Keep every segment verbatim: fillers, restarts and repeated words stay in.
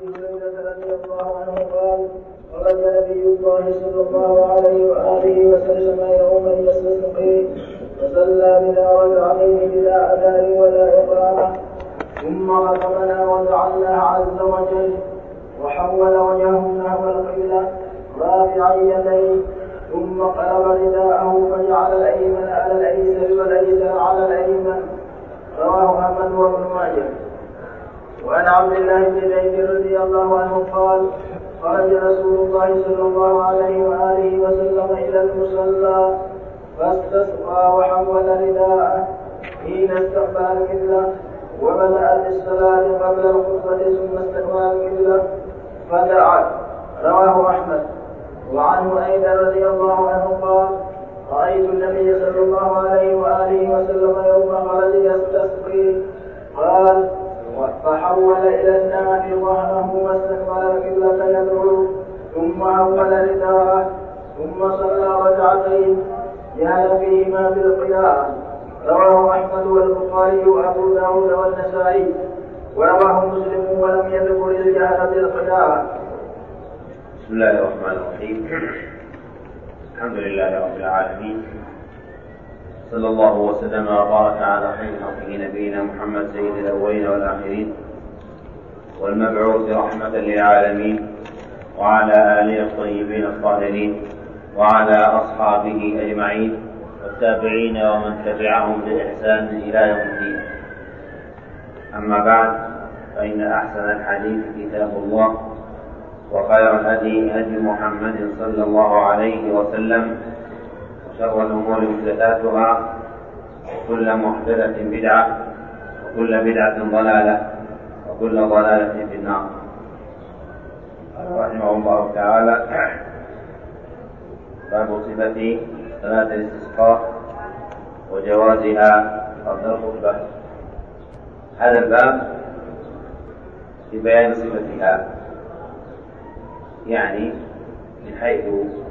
هريرة رضي الله عنه قال خرج نبي الله صلى الله عليه وآله وسلم يوما يستسقي فصلى بنا ركعتين بلا أذان ولا إقامة ثم خطبنا ودعا الله عز وجل وحول وجهه نحو القبلة رافعا يديه ثم قلب رداءه فجعل الأيمن على الأيسر والأيسر على الأيمن. رواه أحمد وابن ماجه. وعن عبد الله بن زيد رضي الله عنه قال خرج رسول الله صلى الله عليه وآله وسلم إلى المصلى فاستسقى وحول رداءه حين استقبل القبلة وبدأ بالصلاة قبل الخطبة ثم استقبل القبلة فدعا. رواه أحمد. وعنه أيضا رضي الله عنه قال رأيت النبي صلى الله عليه وآله وسلم يوم خرج يستسقي قال فحول إلى الناس ظهره واستقبل القبلة يدعو ثم حول رداءه ثم صلى ركعتين جهل فيهما بالقراءة. رواه أحمد والبخاري وأبو داود والنسائي ورواه مسلم ولم يذكر الجهل بالقراءة. بسم الله الرحمن الرحيم. الحمد لله رب العالمين، صلى الله وسلم وبارك على خير خلقه نبينا محمد سيد الأولين والآخرين والمبعوث رحمة للعالمين، وعلى آله الطيبين الطاهرين وعلى أصحابه أجمعين والتابعين ومن تبعهم بإحسان إلى يوم الدين. أما بعد، فإن أحسن الحديث كتاب الله، وخير الهدي هدي محمد صلى الله عليه وسلم، وشر الأمور محدثاتها، وكل محدثة بدعة، وكل بدعة ضلالة، وكل ضلالة في النار. رحمه الله تعالى باب صفة صلاة الاستسقاء وجوازها قبل الخطبة. هذا الباب في بيان صفتها، يعني من حيث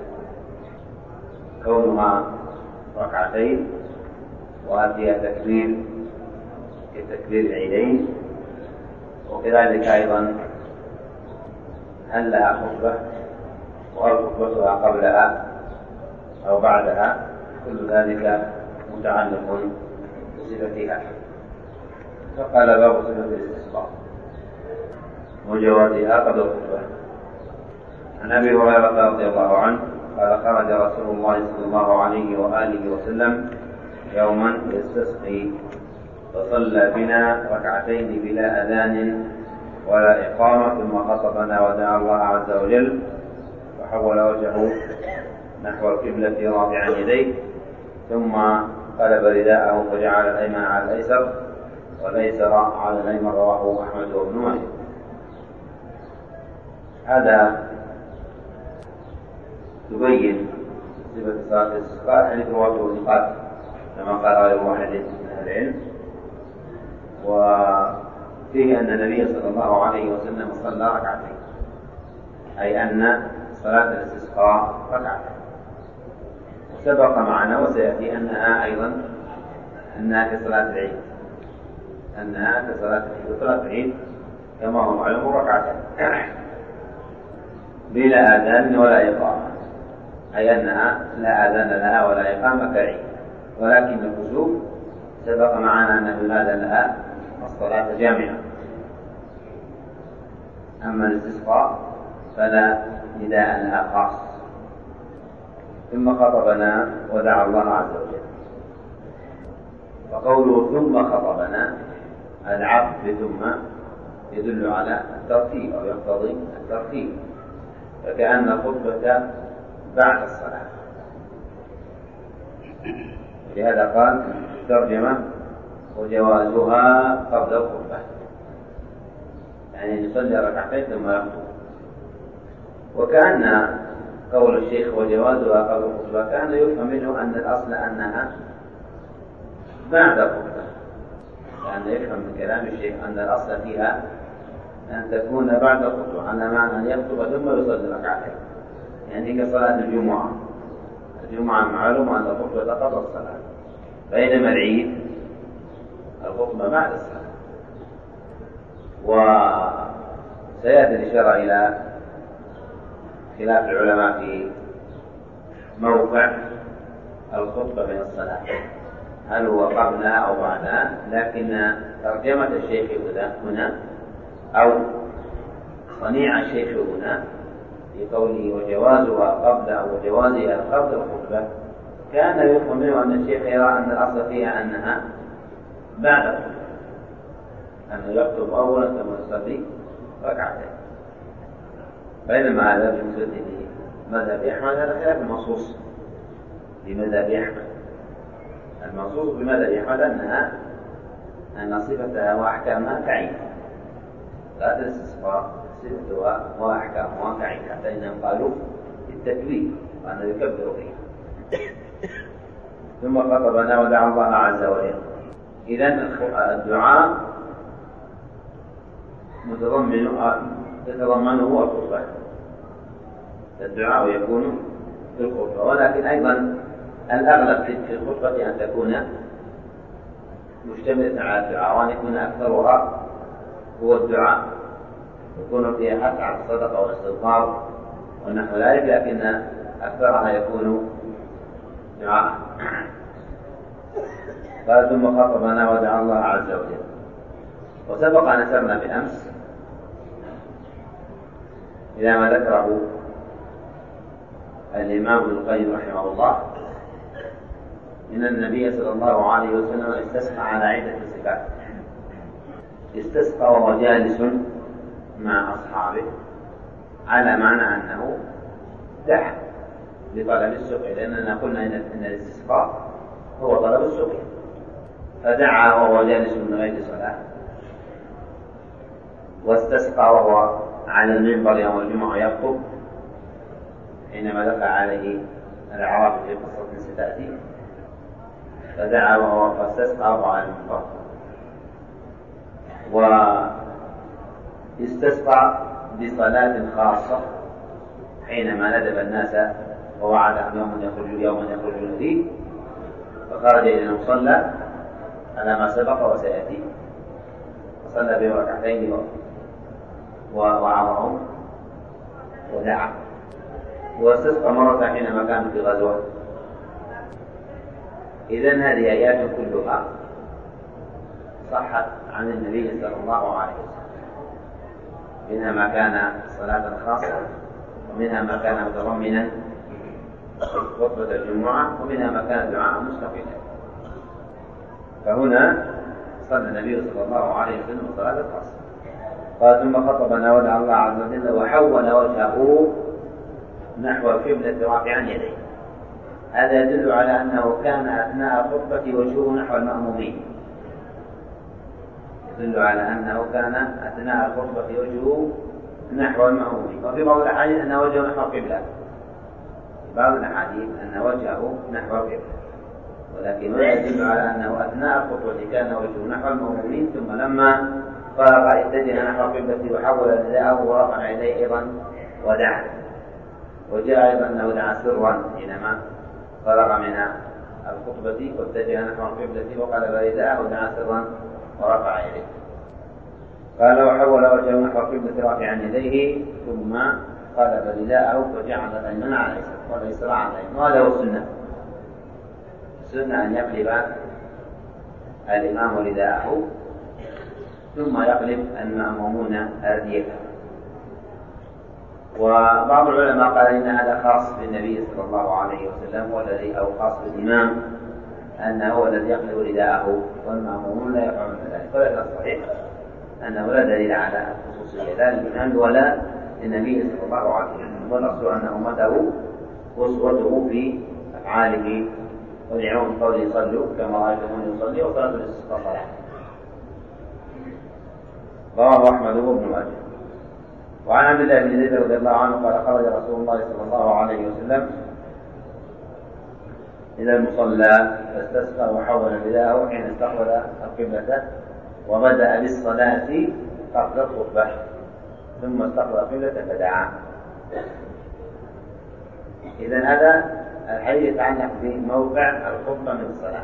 كونها ركعتين وفيها تكبير كتكبير العيدين، وكذلك أيضا هل لها خطبة وهل خطبتها قبلها أو بعدها، كل ذلك متعلق بصفتها. فقال باب صفة الاستسقاء وجوازها قبل الخطبة. عن أبي هريرة رضي الله عنه قال خرج رسول الله صلى الله عليه وآله وسلم يوما يستسقي فصلى بنا ركعتين بلا أذان ولا إقامة ثم خطبنا ودعا الله عز وجل وحول وجهه نحو القبلة رافعا يديه ثم قلب رداءه فجعل الأيمن على الأيسر والأيسر على الأيمن. رواه أحمد وابن ماجه. هذا تبين صفة صلاة الاستسقاء حيث رواته ثقات كما قال غير واحد من أهل العلم، وفيه أن النبي صلى الله عليه وسلم صلى ركعتين، أي أن صلاة الاستسقاء ركعتين. وسبق معنا وسيأتي أنها أيضا أنها كصلاة العيد، أنها كصلاة العيد، وصلاة العيد كما هو معلوم ركعتين بلا آذان ولا إقامة، أي أنها لا آذان لها ولا إقامة كالعيد، ولكن الكسوف سبق معنا أنه ينادى لها الصلاة جامعة. أما الاستسقاء فلا نداء لها خاص. ثم خطبنا ودعا الله عز وجل. وقوله ثم خطبنا العطف ثم يدل على الترتيب أو يقتضي الترتيب، فكأن الخطبة بعد الصلاة. لهذا قال ترجمة وجوازها قبل الخطبة، يعني يصلي ركعتين ثم يخطب. وكأن قول الشيخ وجوازها قبل الخطبة كان يفهم منه أن الأصل أنها بعد الخطبة، كان يفهم من كلام الشيخ أن الأصل فيها أن تكون بعد الخطبة، على معنى أن يخطب ثم يصلي ركعتين، يعني كصلاة الجمعة. الجمعة معلوم أن الخطبة قبل الصلاة، بينما العيد الخطبة بعد الصلاة. سيأتي الإشارة إلى خلاف العلماء في موقع الخطبة من الصلاة، هل هو قبلها أو بعدها، لكن ترجمة الشيخ هنا أو صنيع الشيخ هنا في قوله وجوازها قبل أو وجوازها قبل الخطبة كان يفهم منه أن الشيخ يرى أن الأصل فيها أنها بعد الخطبة، أنه يخطب أولا ثم يصلي ركعتين، بينما هذا بالنسبة لمذهب أحمد هذا خلاف المنصوص بمذهب أحمد. المنصوص بمذهب أحمد أنها أن صفتها وأحكامها تعين، لا الاستسقاء صفتها وأحكامها تعين، حتى إنهم قالوا بالتكبير وأنه يكبر فيها. ثم خطبنا ودعا الله عز وجل. إذن الدعاء متضمن يتضمنه الخطبة، الدعاء يكون في الخطبة، ولكن أيضا الأغلب في الخطبة أن تكون مشتملة على الدعاء، وأن يكون أكثرها هو الدعاء، يكون فيها حث على الصدقة والاستغفار ونحو ذلك، لكن أكثرها يكون دعاء. قال ثم خطبنا ودعا الله عز وجل. وسبق أن أشرنا بالأمس إلى ما ذكره الإمام ابن القيم رحمه الله إن النبي صلى الله عليه وسلم استسقى على عدة صفات. استسقى وهو جالس مع أصحابه على معنى أنه دعا لطلب السقي، لأننا قلنا إن الاستسقاء هو طلب السقي، فدعا وهو جالس من غير صلاة، واستسقى وهو على المنبر يوم الجمعة يخطب حينما دخل عليه الأعراب في قصة ستأتي، فدعا وهو فاستسقى وهو على المنبر. واستسقى بصلاة خاصة حينما ندب الناس ووعدهم يوما يخرج يوما يخرجون فيه، فخرج إلى المصلى على ما سبق وسيأتي، وصلى بهم ركعتين ووعظهم ودعا. واستسقى مرة حينما كانوا في غزوة. إذن هذه آيات كلها صحت عن النبي صلى الله عليه وسلم، منها ما كان صلاة خاصة، ومنها ما كان متضمنا خطبة الجمعة، ومنها ما كان دعاء مستقلا. فهنا صلى النبي صلى الله عليه وسلم صلاة خاصة. قال ثم خطبنا ودعا الله عز وجل وحول وجهه نحو القبلة رافعا يديه. هذا يدل على أنه كان أثناء الخطبة وجهه نحو المأمومين، يدل على أنه كان أثناء الخطبة وجهه نحو المأمومين. وفي بعض الأحاديث أن وجهه نحو القبلة، في بعض الأحاديث أن وجهه نحو القبلة، ولكن هذا يدل على أنه أثناء الخطبة كان وجهه نحو المأمومين، ثم لما فرغ اتجه نحو القبلة وحول رداءه ورفع يديه أيضا ودعا. وجاء أيضا أنه دعا سرا حينما فرغ من الخطبة واتجه نحو القبلة وقلب رداءه ودعا سرا ورفع يديه. قال وحول وجهه نحو القبلة رافعا يديه ثم قلب رداءه وجعل الأيمن على اليسار واليسار على الأيمن. وهذا هو السنة، السنة أن يقلب الإمام رداءه ثم يقلب المأمومون أرديته. وبعض العلماء قال إن هذا خاص بالنبي صلى الله عليه وسلم والذي أو خاص بالإمام أنه هو الذي يقلب رداءه والمأمومون لا يفعلون ذلك. ولكن الصحيح أنه لا دليل على خصوصية لا للإمام ولا للنبي صلى الله عليه وسلم، والأصل أن أمته أسوته في أفعاله ودعوهم قوله يصلوا كما رأيتموني يصلي وصلاة الاستسقاء صلاة. رواه أحمد وابن ماجه. وعن عبد الله بن زيد رضي الله عنه قال خرج رسول الله صلى الله عليه وسلم إلى المصلى فاستسقى وحول رداءه حين استقبل القبلة وبدأ بالصلاة قبل الخطبة ثم استقبل القبلة فدعا. إذن هذا الحديث يتعلق بموقع الخطبة من الصلاة،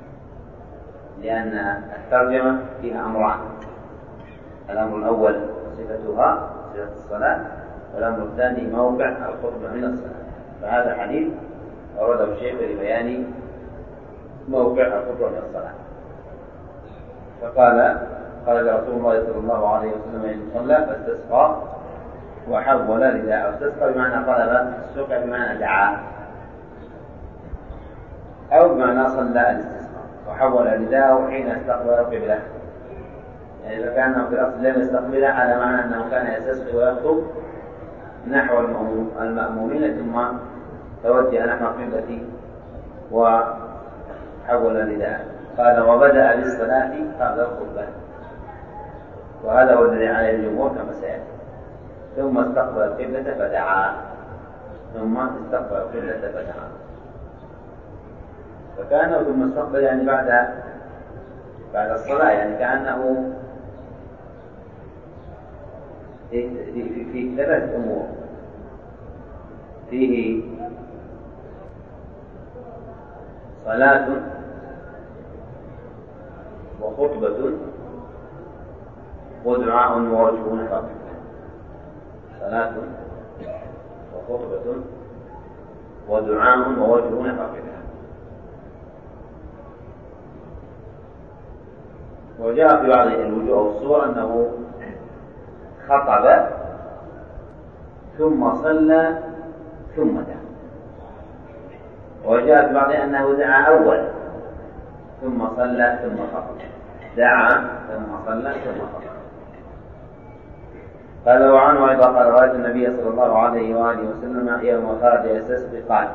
لأن الترجمة فيها أمران. الأمر الأول صفتها صفة الصلاة، والأمر الثاني موقع الخطبة من الصلاة. فهذا حديث أورده الشيخ لبيان موقع الخطبة من الصلاة. فقال قال رسول الله صلى الله عليه وسلم إن صلى فاستسقى وحول رداءه. استسقى بمعنى طلب، السقى بمعنى دعا، أو بمعنى صلى الاستسقاء، وحول رداءه حين استقبل القبلة. يعني إذا كان في الأصل لم يستقبلها على معنى أنه كان يستسقي ويخطب نحو المأمومين ثم توجه نحو القبلة وحول رداءه. قال وبدأ بالصلاة قبل الخطبة، وهذا هو الذي عليه الجمهور كما سيأتي. ثم استقبل القبلة فدعا، ثم استقبل القبلة فدعا. فكانه ثم استقبل يعني بعد بعد الصلاة، يعني كأنه في, في, في ثلاث أمور: فيه صلاة وخطبة ودعاء ووجه فقط. صلاة وخطبة ودعاء ووجه فقط. وجاء في بعض الوجوه والصور أنه خطب ثم صلى ثم دعا، وجاء في بعض أنه دعا أولا ثم صلى ثم خطب، دعا ثم صلى ثم خطب. قال وعنه أيضا قال رأيت النبي صلى الله عليه وآله وسلم يوم خرج يستسقي قال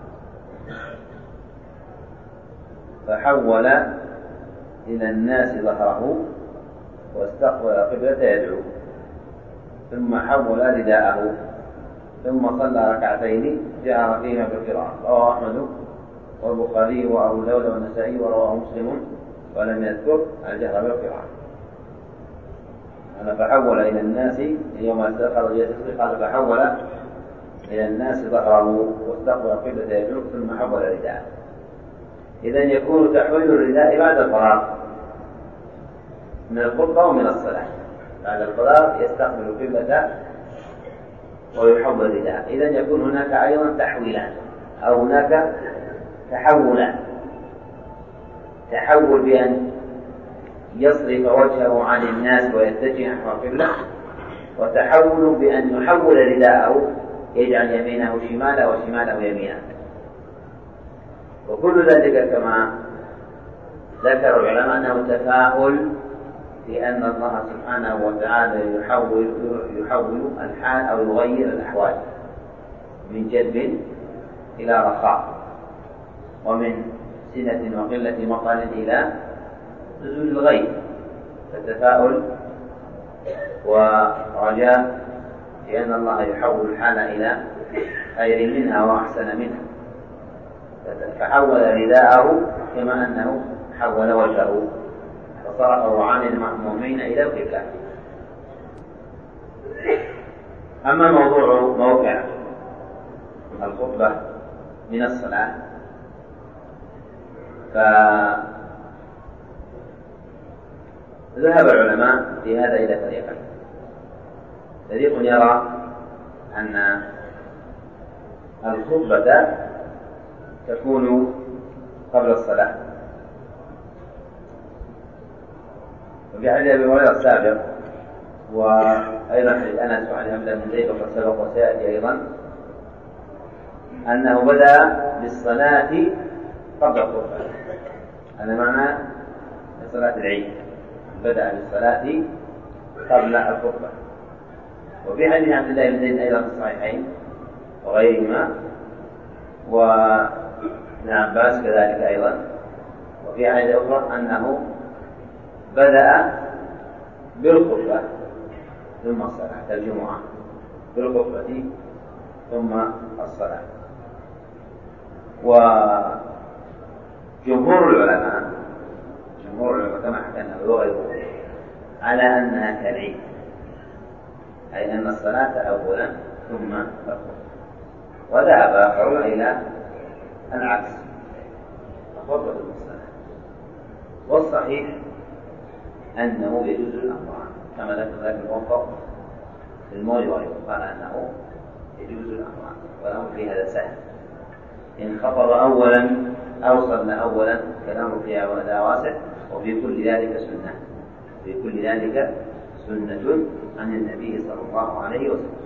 فحول إلى الناس ظهره واستقبل قبلة يدعو، ثم حول رداءه، ثم صلى ركعتين جهر فيهما بالقراءة. رواه أحمد والبخاري وأبو داود والنسائي ورواه مسلم ولم يذكر الجهر بالقراءة. أنا فحول إلى الناس يوم خرج يستسقي قال فحول إلى الناس ظهره واستقبل قبلة يدعو ثم حول رداءه. إذن يكون تحويل الرداء بعد الفراغ من الخطبة ومن الصلاة. بعد الفراغ يستقبل القبلة ويحول الرداء. إذن يكون هناك أيضا تحويلان أو هناك تحولان: تحول بأن يصرف وجهه عن الناس ويتجه نحو القبلة، وتحول بأن يحول رداءه يجعل يمينه شمالا وشماله يمينا. وكل ذلك كما ذكر العلماء أنه تفاؤل في أن الله سبحانه وتعالى يحول يحول الحال أو يغير الأحوال من جدب إلى رخاء، ومن سنة وقلة مطر إلى نزول الغيث. فالتفاؤل ورجاء في أن الله يحول الحال إلى خير منها وأحسن منها. فحول رداءه كما أنه حول وجهه وصرفه عن المأمومين إلى القبلة. أما موضوع موقع الخطبة من الصلاة فذهب العلماء في هذا إلى فريقين: فريق يرى أن الخطبة تكون قبل الصلاة، وفي حديث أبي هريرة السابق وأيضا حديث أنس وعن عبد الله بن زيد وقد سبق وسيأتي أيضا أنه بدأ بالصلاة قبل الخطبة. هذا معنى صلاة العيد، بدأ بالصلاة قبل الخطبة. وفي حديث عبد الله بن زيد أيضا في الصحيحين وغيرهما وابن عباس كذلك أيضا، وفي حديث أخرى أنه بدأ بالخطبة ثم الصلاة كالجمعة، بالخطبة ثم الصلاة. وجمهور العلماء جمهور العلماء كما حكينا وغيره على أنها كالعيد، أي أن الصلاة أولا ثم الخطبة. وذهب آخرون إلى العكس، الخطبة ثم الصلاة. والصحيح أنه يجوز الأمران كما ذكر ذلك الموفق في المول وغيره، قال أنه يجوز الأمر والأمر في هذا سهل. إن خطب أولا أو صلى أولا كالأمر فيها وهذا واسع، وفي كل ذلك سنة، في كل ذلك سنة عن النبي صلى الله عليه وسلم.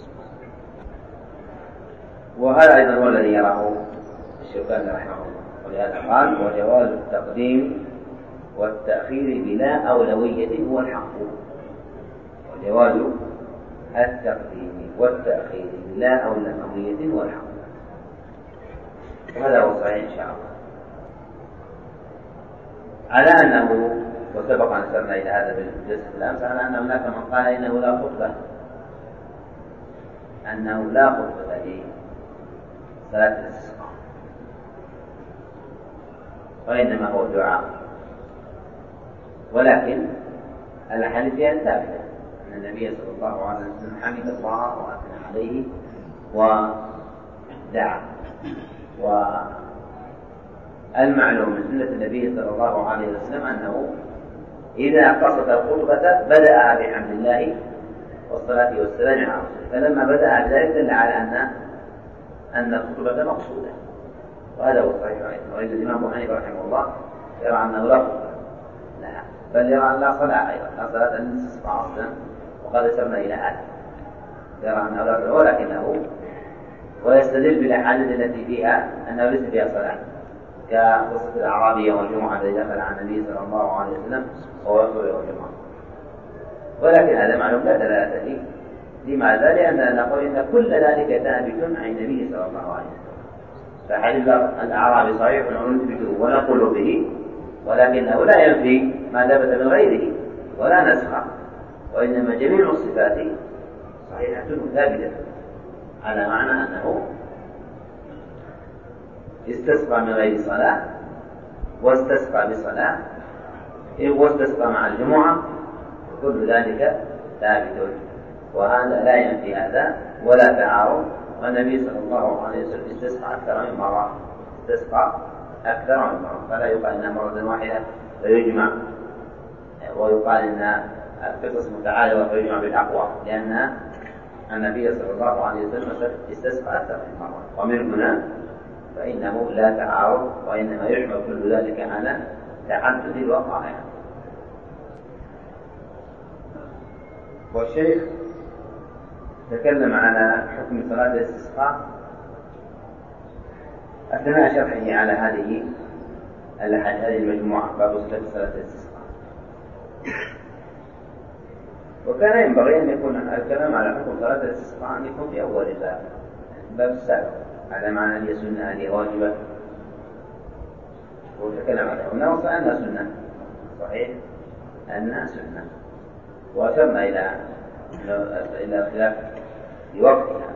وهذا أيضا هو الذي يراه الشوكاني رحمه الله، ولهذا قال: وجواز التقديم والتأخير بلا أولوية هو الحق. وجواز التقديم والتأخير بلا أولوية هو الحق، وهذا هو الصحيح إن شاء الله. على أنه، وسبق أن أشرنا إلى هذا بالجلسة الأمس، على أن هناك من قال إنه لا خطبة، أنه لا خطبة في صلاة الاستسقاء، وإنما هو دعاء. ولكن الأحاديث فيها ثابتة أن النبي صلى الله عليه وسلم حمد الله وأثنى عليه ودعا. والمعلوم من سنة النبي صلى الله عليه وسلم أنه إذا قصد الخطبة بدأ بحمد الله والصلاة والسلام على رسوله، فلما بدأ بذلك دل على أن أن الخطبة مقصودة، وهذا هو الصحيح أيضا. وإذا الإمام أبو حنيفة رحمه الله يرى أنه لا خطبة، لا، بل يرى أن لا صلاة أيضا، لا صلاة الاستسقاء أصلا، وقد أشرنا إلى هذا، يرى أنه لا خطبة، ولكنه ويستدل بالأحاديث التي فيها أنه ليس فيها صلاة، كقصة الأعرابي يوم الجمعة الذي دخل على النبي صلى الله عليه وسلم وهو يخطب يوم الجمعة. ولكن هذا معلوم لا دلالة فيه. لماذا؟ لأننا نقول إن كل ذلك ثابت عن النبي صلى الله عليه وسلم. فحديث الأعرابي صحيح ونثبته ونقول به، ولكنه لا ينفي ما ثبت من غيره ولا نسخه، وإنما جميع الصفات صحيحة ثابتة، على معنى أنه استسقى من غير صلاة واستسقى بصلاة واستسقى مع الجمعة، كل ذلك ثابت، وهذا لا ينفي هذا ولا تعارض. والنبي صلى الله عليه وسلم استسقى أكثر من مرة، استسقى أكثر من مرة، فلا يقال إنها مرة واحدة فيجمع، ويقال إن القصص متعارضة فيجمع بالأقوى، لأن النبي صلى الله عليه وسلم استسقى أكثر من مرة. ومن هنا فإنه لا تعارض، وإنما يحمل كل ذلك على تعدد الوقائع. والشيخ تكلم على حكم صلاة الاستسقاء أثناء شرحه على هذه هذه المجموعة، باب صفة صلاة الاستسقاء. وكان ينبغي أن يكون الكلام على حكم صلاة الاستسقاء أن يكون في أول الباب، الباب السابق، على معنى هي سنة هذه واجبة، وتكلم عليها ونص أنها سنة، صحيح أنها سنة، وأشرنا إلى إلى خلاف في وقتها،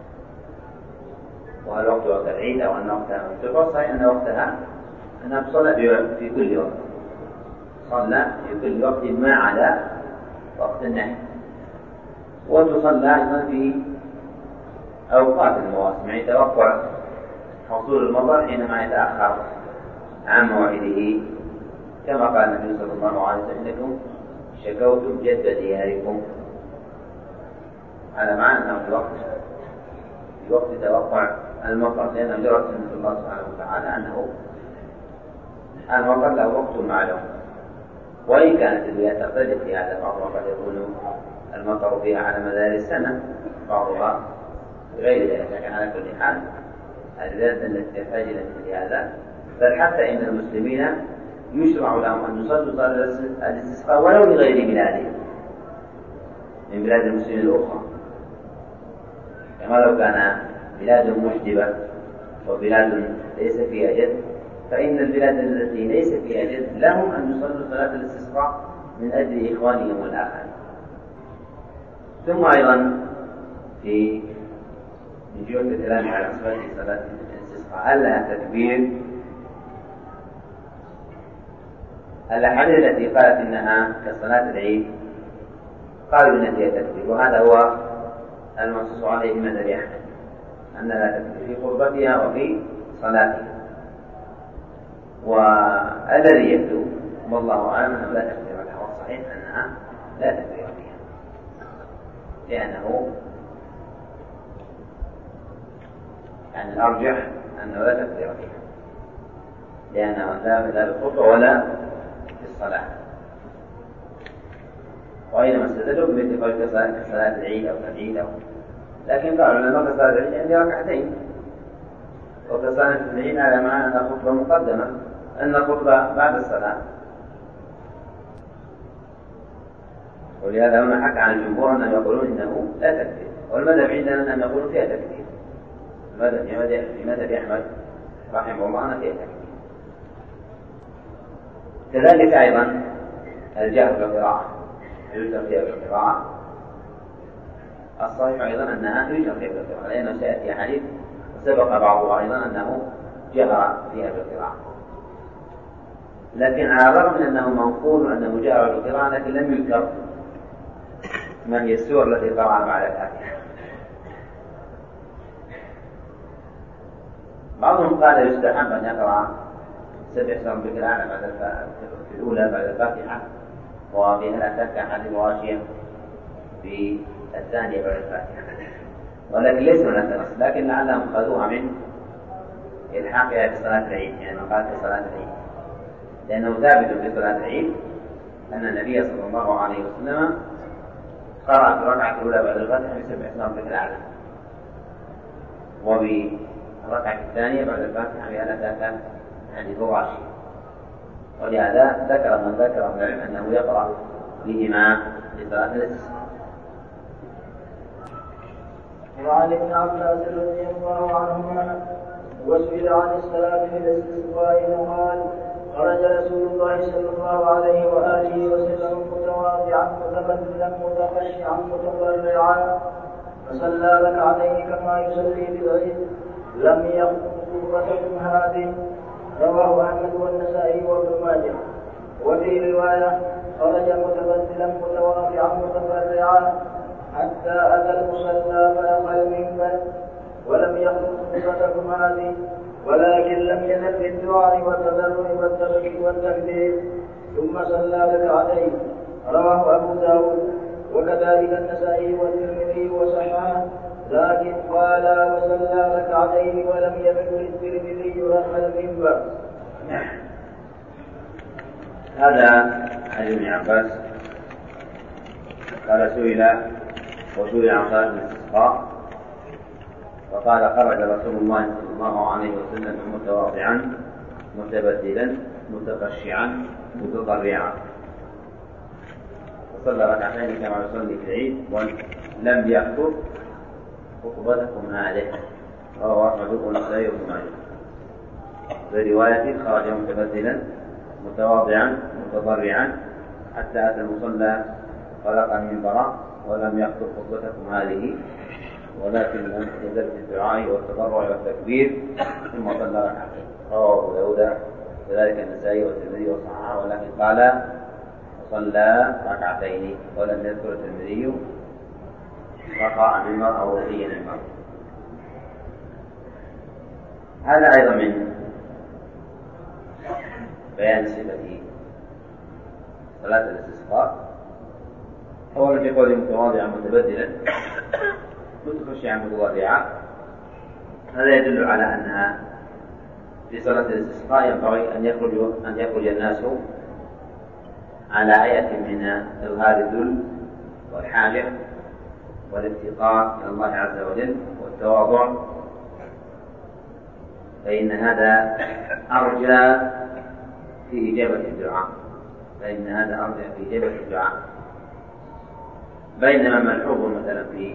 وهل وقت وقت العيد أو أن وقتها مفتوح. صحيح أن وقتها أنها تصلى في كل وقت، صلى في كل وقت ما عدا وقت النهي، وتصلى أيضا في أوقات المواسم، يعني توقع حصول المطر حينما يتأخر عن موعده، كما قال النبي صلى الله عليه وسلم: إنكم شكوتم جد دياركم، على معنى أنه في وقت في وقت توقع المطر، لأنه جرت سنة الله سبحانه وتعالى أنه المطر له وقت معلوم، وإن كانت البلاد تختلف في هذا، بعضها قد يكون المطر فيها على مدار السنة، بعضها غير ذلك. لكن على كل حال البلاد التي تحتاج إلى مثل هذا، بل حتى إن المسلمين يشرع لهم أن يصلوا صلاة الاستسقاء ولو لغير بلادهم من بلاد المسلمين الأخرى، كما لو كان بلاد مشدبة وبلاد ليس فيها جد، فإن البلاد التي ليس فيها جد لهم أن يصلوا صلاة الاستسقاء من أجل إخوانهم والآخرين. ثم أيضا في جهة الكلام على صفة صلاة الاستسقاء، هل لها تكبير؟ الأحاديث التي قالت إنها كصلاة العيد قالوا إن فيها تكبير، وهذا هو المنصوص عليه في مذهب أحمد، أن لا تكبير في قربتها وفي صلاتها. والذي يبدو والله أعلم أنه لا تكبير لها، والصحيح أنها لا تكبير فيها. لأنه يعني الأرجح أنه لا تكبير فيها، لأنه لا في الخطبة ولا في الصلاة. وأيضا استدلوا باتفاق كصلاة العيد أو كالعيد أو، لكن قالوا لأنه كصلاة العيد عندي ركعتين، وكصلاة العيد على معنى أن الخطبة مقدمة، أن الخطبة بعد الصلاة. ولهذا هنا حكى عن الجمهور أنهم يقولون إنه لا تكبير، والمذهب عندنا أنهم يقولون فيها تكبير. المذهب في مذهب أحمد رحمه الله أن فيها تكبير. كذلك أيضا الجهر بالقراءة يجهر فيها بالقراءة، الصحيح أيضا أنها يجهر فيها بالقراءة، لأنه سيأتي حديث سبق بعضها أيضا أنه جهر فيها بالقراءة. لكن على الرغم من أنه منقول أنه جهر بالقراءة، لكن لم يذكر ما هي السور التي قرأها بعد الفاتحة. بعضهم قال يستحب أن يقرأ سبع اسم ربك الأعلى بعد في الأولى بعد الفاتحة، وفي هل أتاك حديث غاشية في الثانية بعد الفاتحة، ولكن ليس هناك نص، لكن لعلهم خذوها من إلحاقها في صلاة العيد، يعني من قال في صلاة العيد، لأنه ثابت في صلاة العيد أن النبي صلى الله عليه وسلم قرأ في الركعة الأولى بعد الفاتحة بسبع اسم ربك الأعلى، وفي الركعة الثانية بعد الفاتحة بهل أتاك حديث غاشية. ولهذا ذكر من ذكر من العلم أنه يقرأ بهما في صلاة الاستسقاء. وعن ابن عباس رضي الله عنهما وسئل عن الصلاة في الاستسقاء قال: خرج رسول الله صلى الله عليه وآله وسلم متواضعا متبذلا متخشعا متضرعا فصلى ركعتين كما يصلي بالعيد لم يخطب خطبتكم هذه. رواه أحمد والنسائي وابن ماجه. وفي رواية: خرج متبذلا متواضعا متضرعا حتى أتى المصلى فأقى المنبر ولم يخطب خطبتكم هذه، ولكن لم يزل في الدعاء والتضرع والتبكي والتكبير، ثم صلى ركعتين. رواه أبو داود وكذلك النسائي والترمذي وصححه، لكن قال وصلى ركعتين ولم يذكر الترمذي رفع المنبر. هذا عن ابن عباس قال سئل وسئل عن صلاة الاستسقاء فقال: خرج رسول الله صلى الله عليه وسلم متواضعا متبذلا متخشعا متضرعا فصلى ركعتين كما يصلي في العيد ولم يخطب خطبتكم هذه. رواه أحمد والنسائي وابن ماجه. في رواية: خرج متبذلا متواضعا متضرعا حتى أتى المصلى فلقى المنبر ولم يخطب خطبتكم هذه، ولكن لم يزل في الدعاء والتضرع والتكبير ثم صلى ركعتين. رواه أبو داود كذلك النسائي والترمذي وصححه، ولكن قال صلى ركعتين ولم يذكر الترمذي رفع المنبر أو رقي المنبر. هذا أيضا من بيان صفة صلاة الاستسقاء. أولا في قوله متواضعا متبذلا متخشعا متضرعا، هذا يدل على أنها في صلاة الاستسقاء ينبغي أن يخرج أن يخرج الناس على هيئة من إظهار الذل والحاجة والافتقار إلى الله عز وجل والتواضع، فإن هذا أرجى في إجابة الدعاء فإن هذا أرجى في إجابة الدعاء بينما ملحوظ مثلا في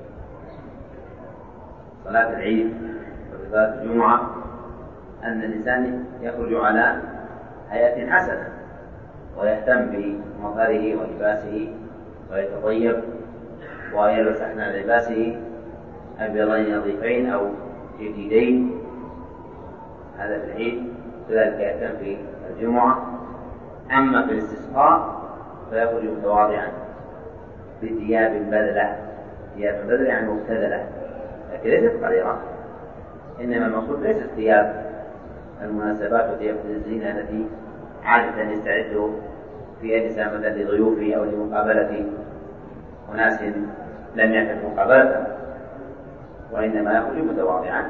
صلاة العيد وفي صلاة الجمعة أن الإنسان يخرج على هيئة حسنة ويهتم بمظهره ولباسه ويتطيب ويلبس أحسن لباسه أبيضين نظيفين أو جديدين، هذا في العيد، كذلك يهتم في الجمعة. أما في الاستسقاء فيخرج متواضعا بثياب بذلة، ثياب بذلة يعني مبتذلة، لكن ليست قليلة، إنما المقصود ليست ثياب المناسبات وثياب الزينة التي عادة يستعد في أجسام مثلا لضيوفه أو لمقابلة أناس لم يكن مقابلته، وإنما يخرج متواضعا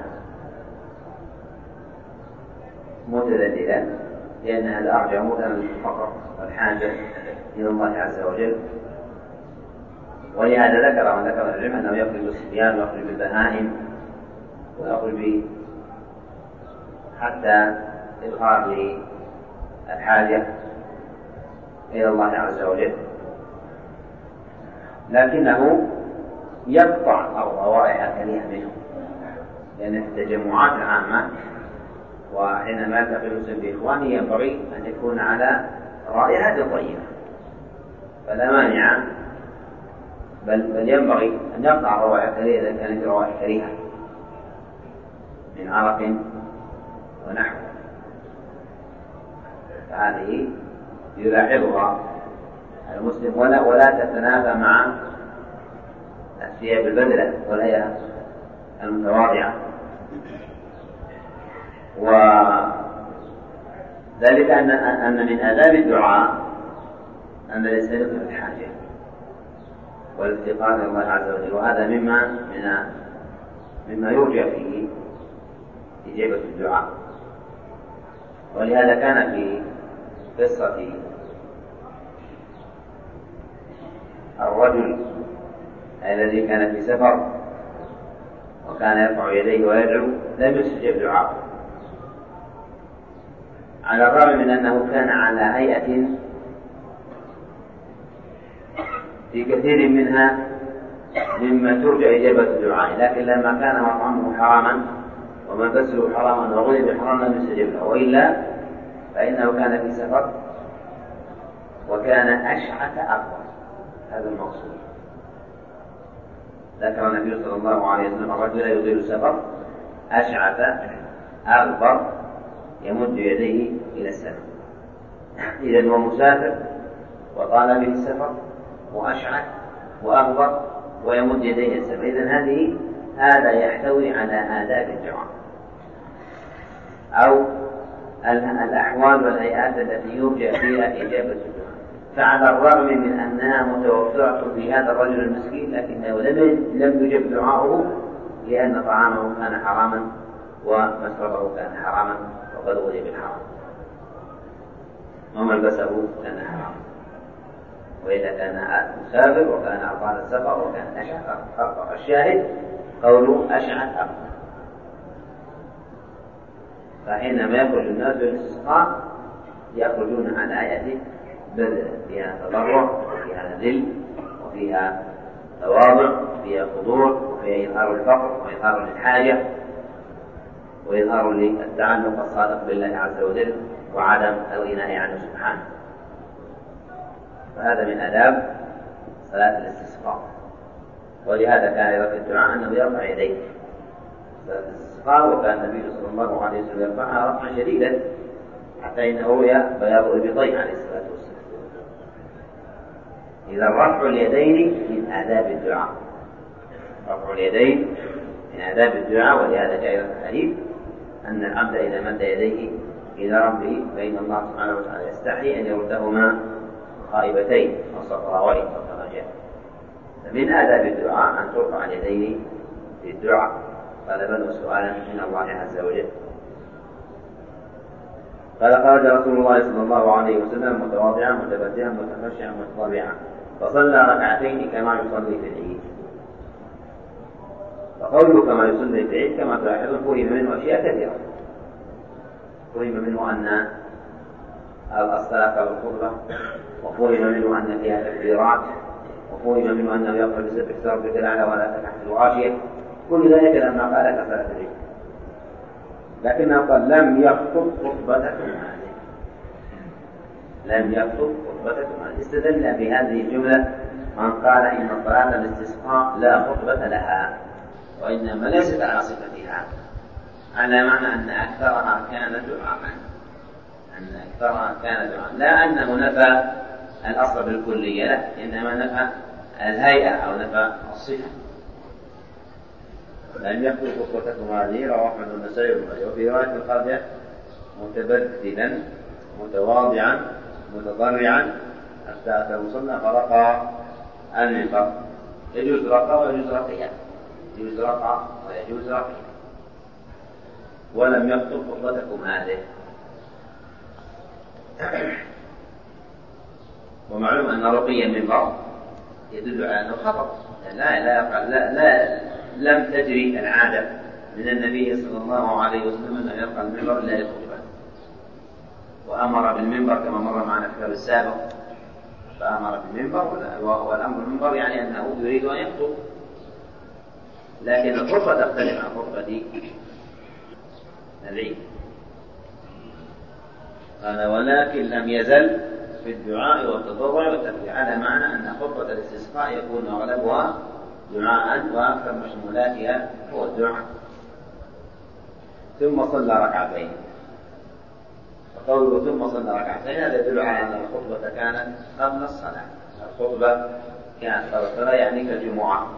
متذللا، لأن هذا أرجع مثلا للفقر والحاجة إلى الله عز وجل. ولهذا ذكر من ذكر العلم أنه يخرج الصبيان ويخرج البهائم ويخرج حتى إظهار للحاجة إلى الله عز وجل، لكنه يقطع الروائح الكريهة منه، لأن التجمعات العامة وحينما يلتقي المسلم بإخوانه ينبغي أن يكون على رائحة طيبة، فلا مانع، بل, بل ينبغي أن يقطع الروائح الكريهة إذا كانت روائح كريهة من عرق ونحو، فهذه يلاحظها المسلم ولا, ولا تتنافى مع الثياب البذلة والهيئة المتواضعة. وذلك أن أن من آداب الدعاء أن الإنسان يطلب الحاجة والافتقار إلى الله عز وجل، وهذا مما من مما يرجى فيه إجابة الدعاء. ولهذا كان في قصة الرجل الذي كان في سفر وكان يرفع يديه ويدعو لم يستجب دعاءه، على الرغم من أنه كان على هيئة في كثير منها مما ترجى إجابة الدعاء، لكن لما كان مطعمه حراما وملبسه حراما وغذي بحرام لم يستجب له، وإلا فإنه كان في سفر وكان أشعث أغبر. هذا المقصود. ذكر النبي صلى الله عليه وسلم الرجل يطيل السفر أشعث أغبر يمد يديه إلى السماء. إذن هو مسافر وطال به السفر وأشعث وأغبر ويمد يديه إلى السماء. إذن هذه هذا يحتوي على آداب الدعاء أو الأحوال والهيئات التي يرجى فيها إجابة الدعاء. فعلى الرغم من أنها متوفرة في هذا الرجل المسكين، لكنه لم يجب دعاؤه لأن طعامه كان حراما ومشربه كان حراما وقد غذي بالحرام وملبسه كان حراما، وإذا كان مسافر وكان أطال السفر وكان أشعث أغبر. الشاهد قوله أشعث أغبر. فحينما يخرج الناس للاستسقاء يخرجون على هيئة بذل فيها تضرع وفيها ذل وفيها تواضع وفيها خضوع وفيها إظهار الفقر وإظهار للحاجة وإظهار للتعلق الصادق بالله عز وجل وعدم الغناء عنه سبحانه. فهذا من آداب صلاة الاستسقاء. ولهذا كان يرفع الدعاء أنه يرفع يديه صلاة الاستسقاء، وكان النبي صلى الله عليه وسلم يرفعها رفعا شديدا حتى إنه روي بياض إبطيه عليه الصلاة والسلام. إذا رفع اليدين من آداب الدعاء، رفع اليدين من آداب الدعاء. ولهذا جاء في الحديث أن العبد إذا مد يديه إلى ربه فإن الله سبحانه وتعالى يستحي أن يردهما خائبتين أو صفراوين كما جاء. فمن آداب الدعاء أن ترفع اليدين في الدعاء طلبا وسؤالا من الله عز وجل. قال خرج رسول الله صلى الله عليه وسلم متواضعا متبدعا متخشعا متضرعا فصلى ركعتين كما يصلي في العيد. فقوله كما يصلي في العيد كما تلاحظون فهم منه أشياء كثيرة. فهم منه أن الصلاة والخطبة، وفهم منه أن فيها تكبيرات، وفهم منه أنه يقرأ بسبح اسم ربك الأعلى ولا تحت الغاشية. كل ذلك لما قال كصلاة العيد، لكنه قال لم يخطب خطبتكم هذه، لم يخطب خطبتكم هذه. استدل بهذه الجملة من قال إن صلاة الاستسقاء لا خطبة لها، وإنما ليست على صفتها، على معنى أن أكثرها كان دعاء، أن أكثرها كان دعاء، لا أنه نفى الأصل بالكلية، لا، إنما نفى الهيئة أو نفى الصفة. لم يخطب خطبتكم هذه رواه أحمد والنسائي وابن، وفي رواية الخارجة متبذلا متواضعا متضرعا حتى أتى المصلى فرقى المنبر يجوز رقى ويجوز رقية، يجوز رقى ويجوز رقية. ولم يخطب خطبتكم هذه. ومعلوم أن رقي المنبر يدل على أنه خطب، لا لا يقع لا, لا لم تجري العادة من النبي صلى الله عليه وسلم أن يرقى المنبر إلا لخطبة، وأمر بالمنبر كما مر معنا في الكتاب السابق، فأمر بالمنبر، والأمر بالمنبر يعني أنه يريد أن يخطب، لكن الخطبة تختلف عن خطبة العيد. قال ولكن لم يزل في الدعاء والتضرع والتكبير، على معنى أن خطبة الاستسقاء يكون أغلبها دعاء وأكثر مشمولاتها هو الدعاء. ثم صلى ركعتين، وقوله ثم صلى ركعتين هذا يدل على أن الخطبة كانت قبل الصلاة، الخطبة كانت قبل الصلاة يعني كالجمعة.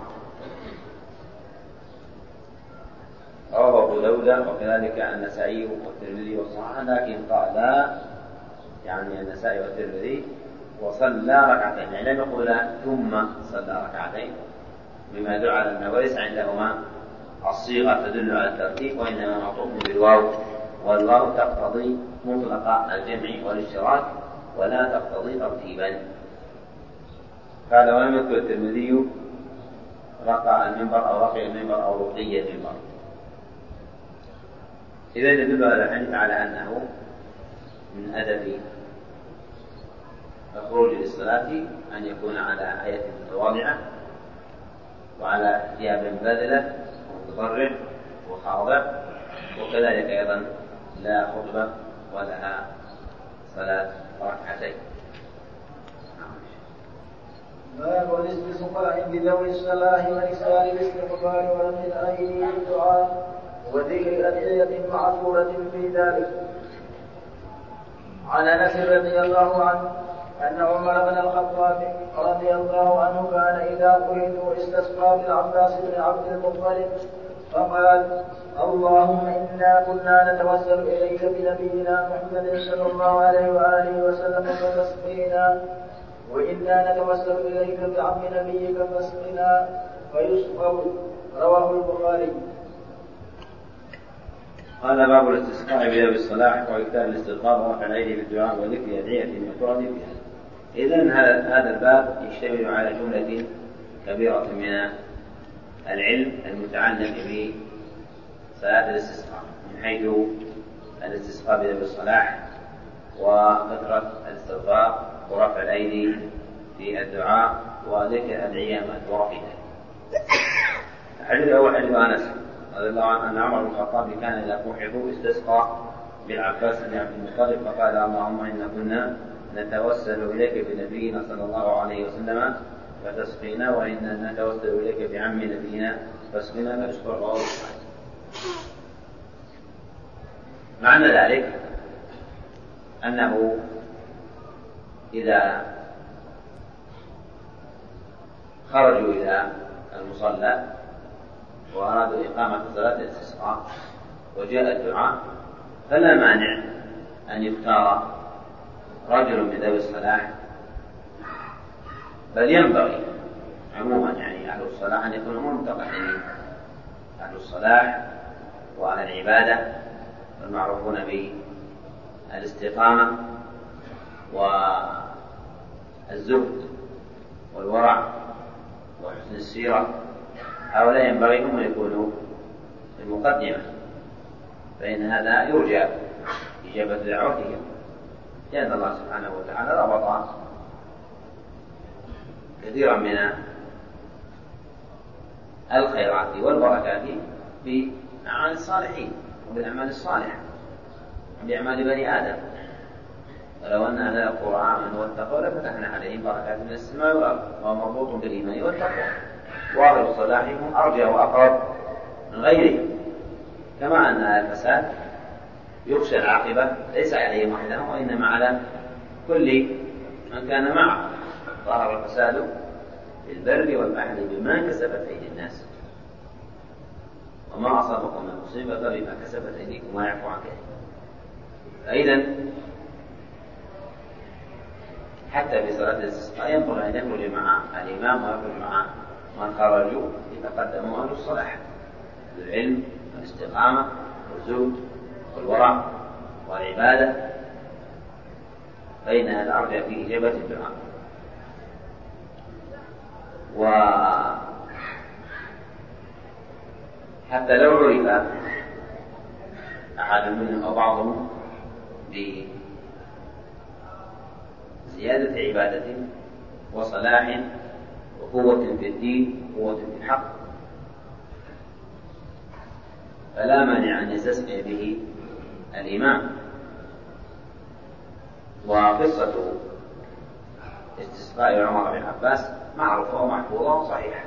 رواه أبو داود وكذلك النسائي والترمذي والصحاح، لكن قال لا يعني النسائي والترمذي وصلى ركعتين، يعني لم يقول ثم صلى ركعتين، بما يدل على أنه ليس عندهما الصيغة تدل على الترتيب، وإنما معطوف بالواو، والواو تقتضي مطلق الجمع والاشتراك ولا تقتضي ترتيبا. قال ولم يذكر الترمذي رقى المنبر أو رقي المنبر أو رقي المنبر. إذا يدل هذا الحديث على أنه من أدب الخروج للصلاة أن يكون على هيئة متواضعة وعلى ثياب باذلة ومتضرع وخاضع، وكذلك أيضا لا خطبة ولها صلاة ركعتين. باب الاستسقاء بذوي الصلاح والإكثار بالاستغفار ورفع الأيدي بالدعاء وذكر أدعية معصورة في ذلك. عن أنس رضي الله عنه أن عمر بن الخطاب رضي الله عنه كان إذا قيد استسقى بالعباس بن عبد المطلب فقال اللهم إنا كنا نتوسل إليك بنبينا محمد صلى الله عليه وآله وسلم فتسقينا، وإنا نتوسل إليك بعم نبيك فاسقنا فيسقوا. رواه البخاري. قال باب الاستسقاء بذوي الصلاح وإكثار الاستغفار ورفع الأيدي بالدعاء وذكر أدعية مشروعة فيها. إذن هذا الباب يشتمل على جملة كبيرة من العلم المتعلق بصلاة الاستسقاء، من حيث الاستسقاء بذوي الصلاح وكثرة الاستغفار ورفع الأيدي في الدعاء وذكر أدعية مشروعة فيها. الحديث الأول حديث أنس رضي الله عنه أن عمر بن الخطاب كان إذا قحطوا استسقى بالعباس بن عبد المطلب فقال اللهم إنا كنا نتوسل إليك بنبينا صلى الله عليه وسلم فتسقينا، وإنا نتوسل إليك بعم نبينا فاسقنا، فاشكر رواه البخاري. معنى ذلك أنه إذا خرجوا إلى المصلى وأرادوا إقامة صلاة الاستسقاء وجاء الدعاء فلا مانع أن يختار رجل من ذوي الصلاح، بل ينبغي عموما يعني أهل الصلاح أن يكونوا متقدمين، أهل الصلاح وأهل العبادة المعروفون بالاستقامة والزهد والورع وحسن السيرة، هؤلاء ينبغي هم يكونوا في المقدمة، فإن هذا يرجى إجابة دعوتهم، لأن الله سبحانه وتعالى ربط كثيرا من الخيرات والبركات بأعمال الصالحين وبالأعمال الصالحة بأعمال بني آدم. ولو أن أهل القرى آمنوا واتقوا لفتحنا عليهم بركات من السماء والأرض، وهو مربوط بالإيمان والتقوى، وأهل الصلاح هم أرجى وأقرب من غيره. كما أن الفساد يخشى العاقبة ليس عليهم وحدهم وإنما على كل من كان معه. ظهر الفساد في البر والبحر بما كسبت أيدي الناس، وما أصابكم من مصيبة فبما كسبت أيديكم ويعفو عن كثير. فإذا حتى في صلاة الاستسقاء ينبغي أن يخرج مع الإمام ويخرج مع من خرجوا يتقدموا أهل الصلاح بالعلم والاستقامة والزهد والورع والعبادة، فإن الأرجح في إجابة الدعاء. وحتى لو عرف أحد منهم أو بعضهم بزيادة عبادة وصلاح وقوة في الدين وقوة في الحق، فلا مانع أن يستسقي به الإمام. وقصة استسقاء عمر بن عباس معروفة ومحفوظة وصحيحة،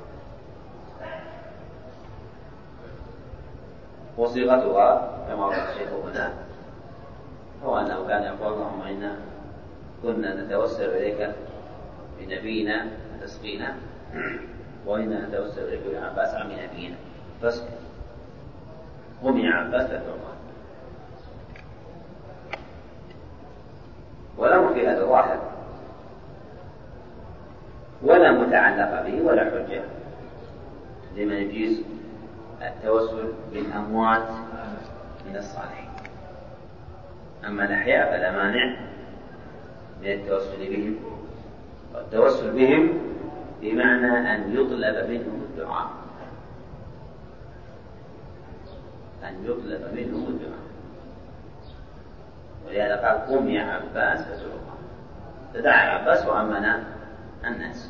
وصيغتها كما قال الشيخ هنا هو أنه كان يقول: اللهم إنا كنا نتوسل إليك بنبينا تسقينا، وإنا نتوسل إليك بعباس عم نبينا فاسقي، قم يا عباس فتعطى. ولم في هذا الواحد ولا متعلق به ولا حجة لمن يجيز التوسل بالأموات من الصالحين. أما الأحياء فلا مانع من التوسل بهم، والتوسل بهم بمعنى أن يطلب منهم الدعاء، أن يطلب منهم الدعاء. ولهذا قال: قم يا عباس فتعطى، فدعا عباس وأمن الناس.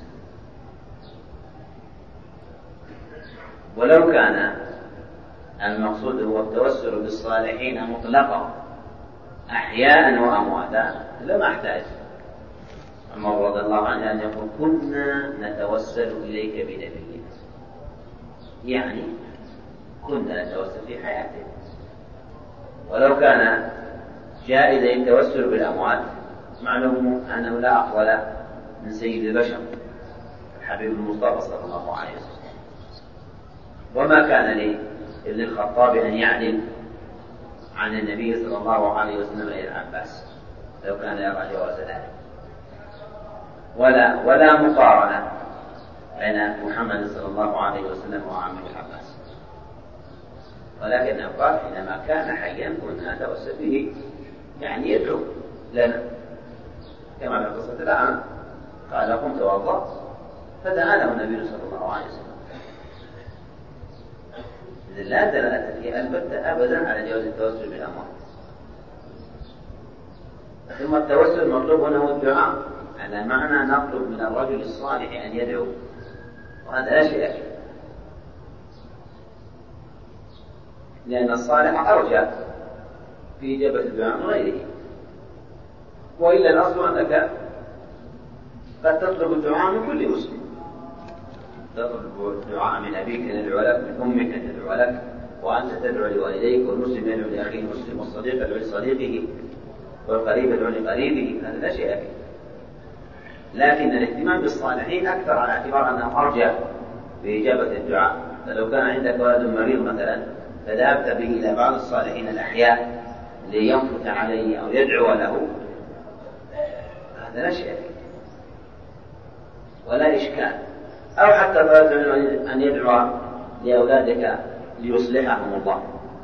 ولو كان المقصود هو التوسل بالصالحين مطلقا أحياء وأمواتا لما احتاج عمر رضي الله عنه أن يقول: كنا نتوسل إليك بنبينا، يعني كنا نتوسل في حياته. ولو كان جائزا التوسل بالأموات معلوم أنه لا أفضل من سيد البشر الحبيب المصطفى صلى الله عليه وسلم. وما كان لابن الخطاب أن يعدل عن النبي صلى الله عليه وسلم إلى العباس لو كان يرى جواز ذلك، ولا ولا مقارنة بين محمد صلى الله عليه وسلم وعمه العباس، ولكنه قال: حينما كان حيا كنا نتوسل به، يعني يدعو لنا، كما في قصة الأعمى قال: قم توضأ فدعا له النبي صلى الله عليه وسلم. لا دلالة فيه البتة أبدا على جواز التوسل بالأموات. ثم التوسل المطلوب هنا هو الدعاء، على معنى نطلب من الرجل الصالح أن يدعو، وهذا لا شيء فيه، لأن الصالح أرجى في إجابة الدعاء من غيره. وإلا الأصل أنك قد تطلب الدعاء من كل مسلم، تطلب الدعاء من أبيك أن يدعو لك، من أمك أن تدعو لك، وأنت تدعو لوالديك، والمسلم يدعو لأخيه المسلم، والصديق يدعو لصديقه، والقريب يدعو لقريبه، هذا لا شيء فيه. لكن الاهتمام بالصالحين أكثر على اعتبار أنهم أرجى بإجابة الدعاء. فلو كان عندك ولد مريض مثلا فذهبت به إلى بعض الصالحين الأحياء لينفث عليه أو يدعو له، هذا لا شيء فيه ولا إشكال. أو حتى طلبت أن يدعو لأولادك ليصلحهم الله،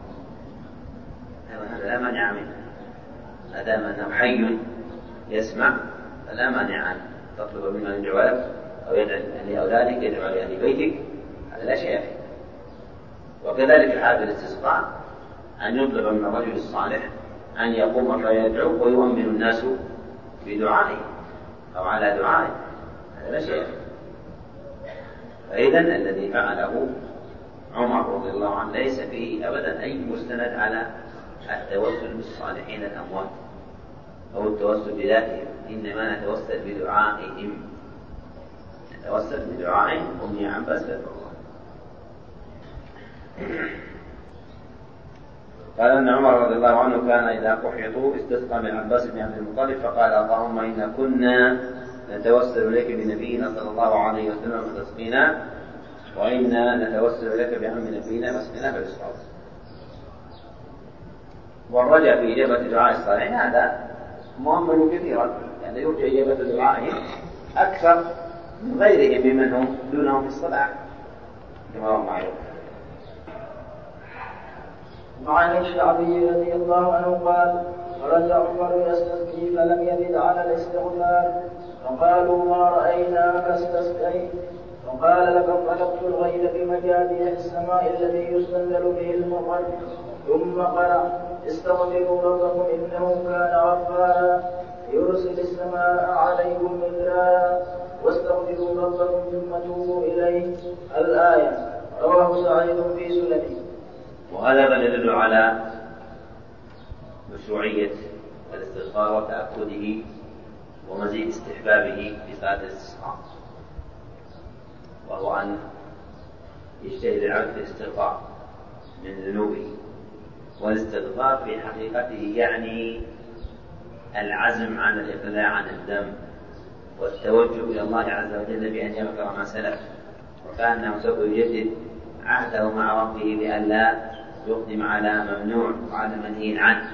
هذا لا مانع منه، ما دام أنه حي يسمع فلا مانع أن تطلب منه أن يدعو لك أو يدعو لأولادك، يدعو لأهل بيتك، هذا لا شيء فيه. وكذلك حال الاستسقاء أن يطلب من الرجل الصالح أن يقوم فيدعو ويؤمن الناس بدعائه أو على دعائه، هذا لا شيء فيه. فإذا الذي فعله عمر رضي الله عنه ليس فيه أبدا أي مستند على التوسل بالصالحين الأموات أو التوسل بذاتهم، إنما نتوسل بدعائهم، نتوسل بدعائهم. قم يا عباس فتعطى. قال أن عمر رضي الله عنه كان إذا قحطوا استسقى من عباس بن عبد المطلب فقال: اللهم إنا كنا نتوسل إليك بنبينا صلى الله عليه وسلم فتسقينا، وإنا نتوسل إليك بعم نبينا فاسقنا فالإسقاط. والرجاء في إجابة دعاء الصالحين هذا مؤمل كثيرا، يعني يرجى إجابة دعائهم أكثر من غيرهم ممن هم دونهم في الصلاة كما هو معروف. وعن الشعبي رضي الله عنه قال خرج عمر يستسقي فلم يزد على الاستغفار فقالوا ما رأيناك استسقيت فقال لقد طلبت الغيث بمجاري السماء الذي يستنزل به المطر ثم قرأ استغفروا ربكم إنه كان غفارا يرسل السماء عليكم مدرارا واستغفروا ربكم ثم توبوا إليه الآية. رواه سعيد في سننه. وهذا يدل على مشروعية الاستغفار وتأكده ومزيد استحبابه في صلاة الاستسقاء، وهو أن يجتهد العبد في الاستغفار من ذنوبه. والاستغفار في حقيقته يعني العزم عن الإقلاع عن الذنب والتوجه إلى الله عز وجل بأن يغفر ما سلف، وكأنه سوف يجدد عهده مع ربه بأن لا يقدم على ممنوع وعلى منهي عنه.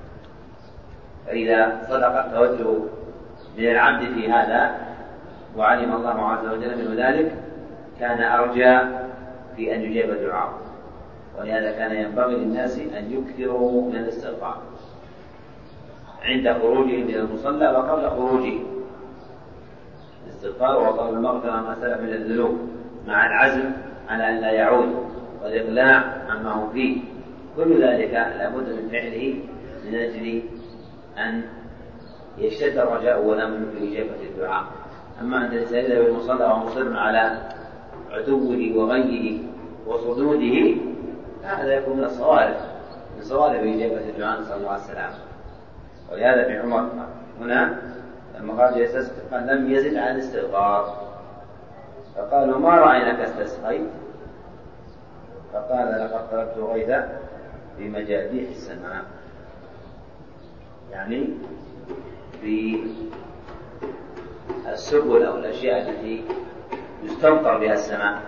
فإذا صدق التوجه من العبد في هذا وعلم الله عز وجل من ذلك كان أرجى في أن يجيب الدعاء. ولهذا كان ينبغي للناس أن يكثروا من الاستغفار عند خروجهم إلى المصلى وقبل خروجه، الاستغفار وطلب المغفرة ما سلف من الذنوب مع العزم على أن لا يعود والإقلاع عما هو فيه. كل ذلك لابد من فعله من أجل أن يشتد الرجاء والأمل في إجابة الدعاء. أما أن الإنسان يذهب المصلى ومصر على عتوه وغيه وصدوده هذا يكون من الصوارف من صوارف إجابة الدعاء نسأل الله السلامة. ولهذا في عمر هنا لما قال يستسقي قال لم يزد عن الاستغفار فقالوا ما رأيناك استسقيت فقال لقد طلبت غيثا بمجاديح السماء، يعني في السبل أو الأشياء التي يستمطر بها السماء.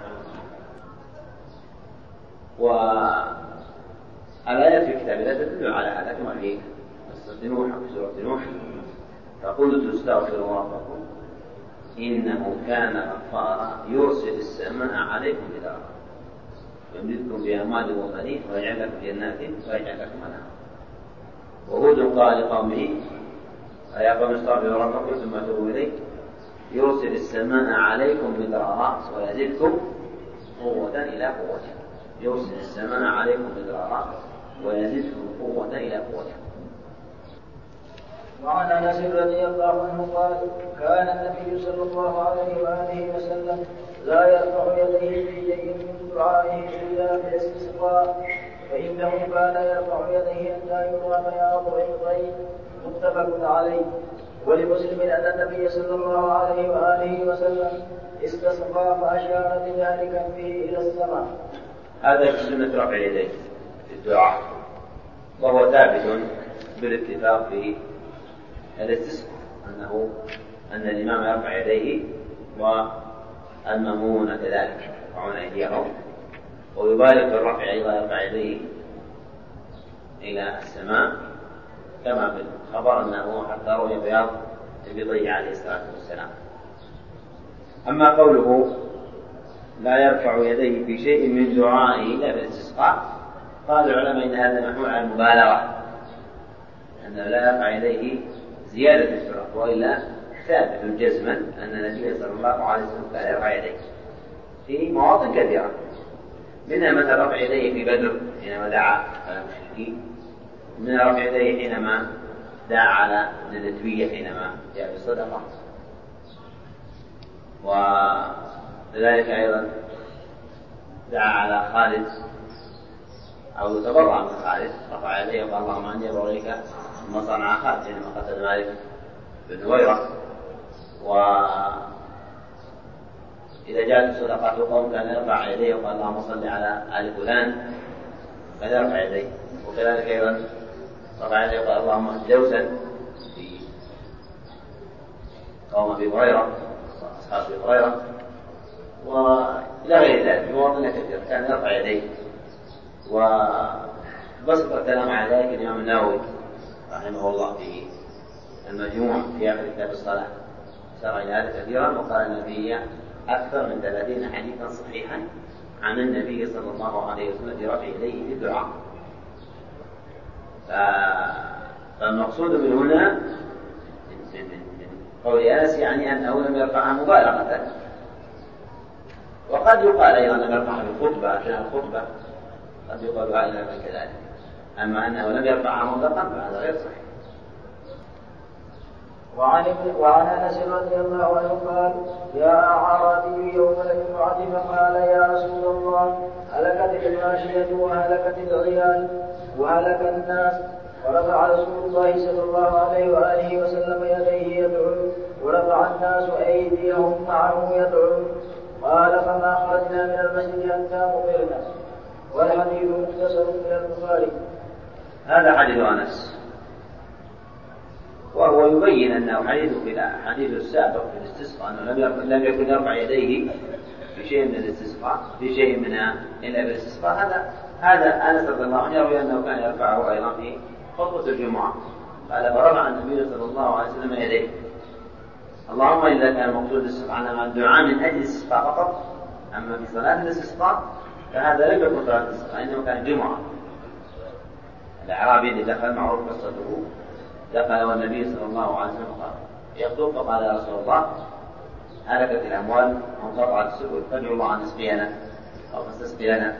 والآيات في كتاب الله تدل على هذا كما في قصة نوح في سورة نوح فقلت استغفروا ربكم إنه كان غفارا يرسل السماء عليكم مدرارا ويمددكم بأموال وبنين ويجعل لكم جنات ويجعل لكم أنهارا. وهود قال لقومه يا قوم استغفروا ربكم ثم توبوا إليه يرسل السماء عليكم مدرارا ويزدكم قوة إلى قوتكم. يرسل السماء عليكم مدرارا ويزدكم قوة إلى قوتكم. وعن انس رضي الله عنه قال كان النبي صلى الله عليه واله وسلم لا يرفع يديه في شيء من دعائه الا بالاستسقاء فانه كان يرفع يديه حتى يرى بياض ابطيه متفق عليه. ولمسلم ان النبي صلى الله عليه واله وسلم استسقى فاشار بذلك به الى السماء. هذا سنة رفع يديه في الدعاء وهو ثابت بالاتفاق في الاستسقاء أنه أن الإمام يرفع يديه والمأمومون كذلك يرفعون أيديهم، ويبالغ في الرفع أيضا يرفع يديه إلى السماء كما في الخبر أنه حتى رؤي بياض إبطيه عليه الصلاة والسلام. أما قوله لا يرفع يديه في شيء من دعائه إلا بالاستسقاء قال العلماء إن هذا محمول على المبالغة أنه لا يرفع يديه زيادة في الشرع، وإلا ثابت جزما أن النبي صلى الله عليه وسلم كان يرفع يديه في مواطن كثيرة، منها مثل رفع يديه في بدر حينما دعا على المشركين، منها رفع يديه حينما دعا على الندوية حينما جاء بالصدقة، وذلك أيضا دعا على خالد أو تبرع من خالد رفع يديه وقال اللهم أني أبرأ إليك ثم صنع خالد حينما قتل مالك بن هويرة. وإذا جاءت صدقات قوم كان يرفع يديه وقال اللهم صل على آل فلان كان يرفع يديه. وكذلك أيضا رفع يديه وقال اللهم جوسا في قوم أبي هريرة أصحاب أبي هريرة وإلى غير ذلك مواطن كثير كان يرفع يديه. وبسط الكلام على ذلك الإمام النووي رحمه الله في المجموع في آخر كتاب الصلاة فسر إلى هذا كثيرا، وقال النبي أكثر من ثلاثين حديثا صحيحا عن النبي صلى الله عليه وسلم برفع يديه في الدعاء. فالمقصود من هنا قول أنس يعني أنه لم يرفعها مبالغة، وقد يقال أيضا لم يرفعها بالخطبة عشان الخطبة، قد يقال هذا كذلك. أما أنه لم يرفعها مطلقا فهذا غير صحيح. وعن وعن انس رضي الله عنه قال: يا اعرابي يوم الجمعه فقال: يا رسول الله، هلكت الماشيه وهلكت العيال وهلك الناس. ورفع رسول الله صلى الله عليه واله وسلم يديه يدعو، ورفع الناس ايديهم معه يدعو. قال: فما خرجنا من المسجد حتى مطرنا. والحديث مختصر من البخاري. هذا حديث انس، وهو يبين أنه حديث في حديث السابق في الاستسقاء أنه لم يكن يرفع يديه في شيء من الاستسقاء في شيء من إلا بالاستسقاء. هذا هذا أنس رضي الله عنه يروي أنه كان يرفعه أيضا في خطبة الجمعة. قال: فرفع النبي صلى الله عليه وسلم يديه. اللهم إذا كان المقصود الاستسقاء مع الدعاء من أجل الاستسقاء فقط، أما في صلاة الاستسقاء فهذا لم يكن صلاة الاستسقاء، إنما كان جمعة. الأعرابي اللي دخل معروف قصته، دخل والنبي صلى الله عليه وسلم يخطب فقال: يا رسول الله، هلكت الأموال وانقطعت السبل، فادعوا الله أن يسقينا أو فاستسقي لنا.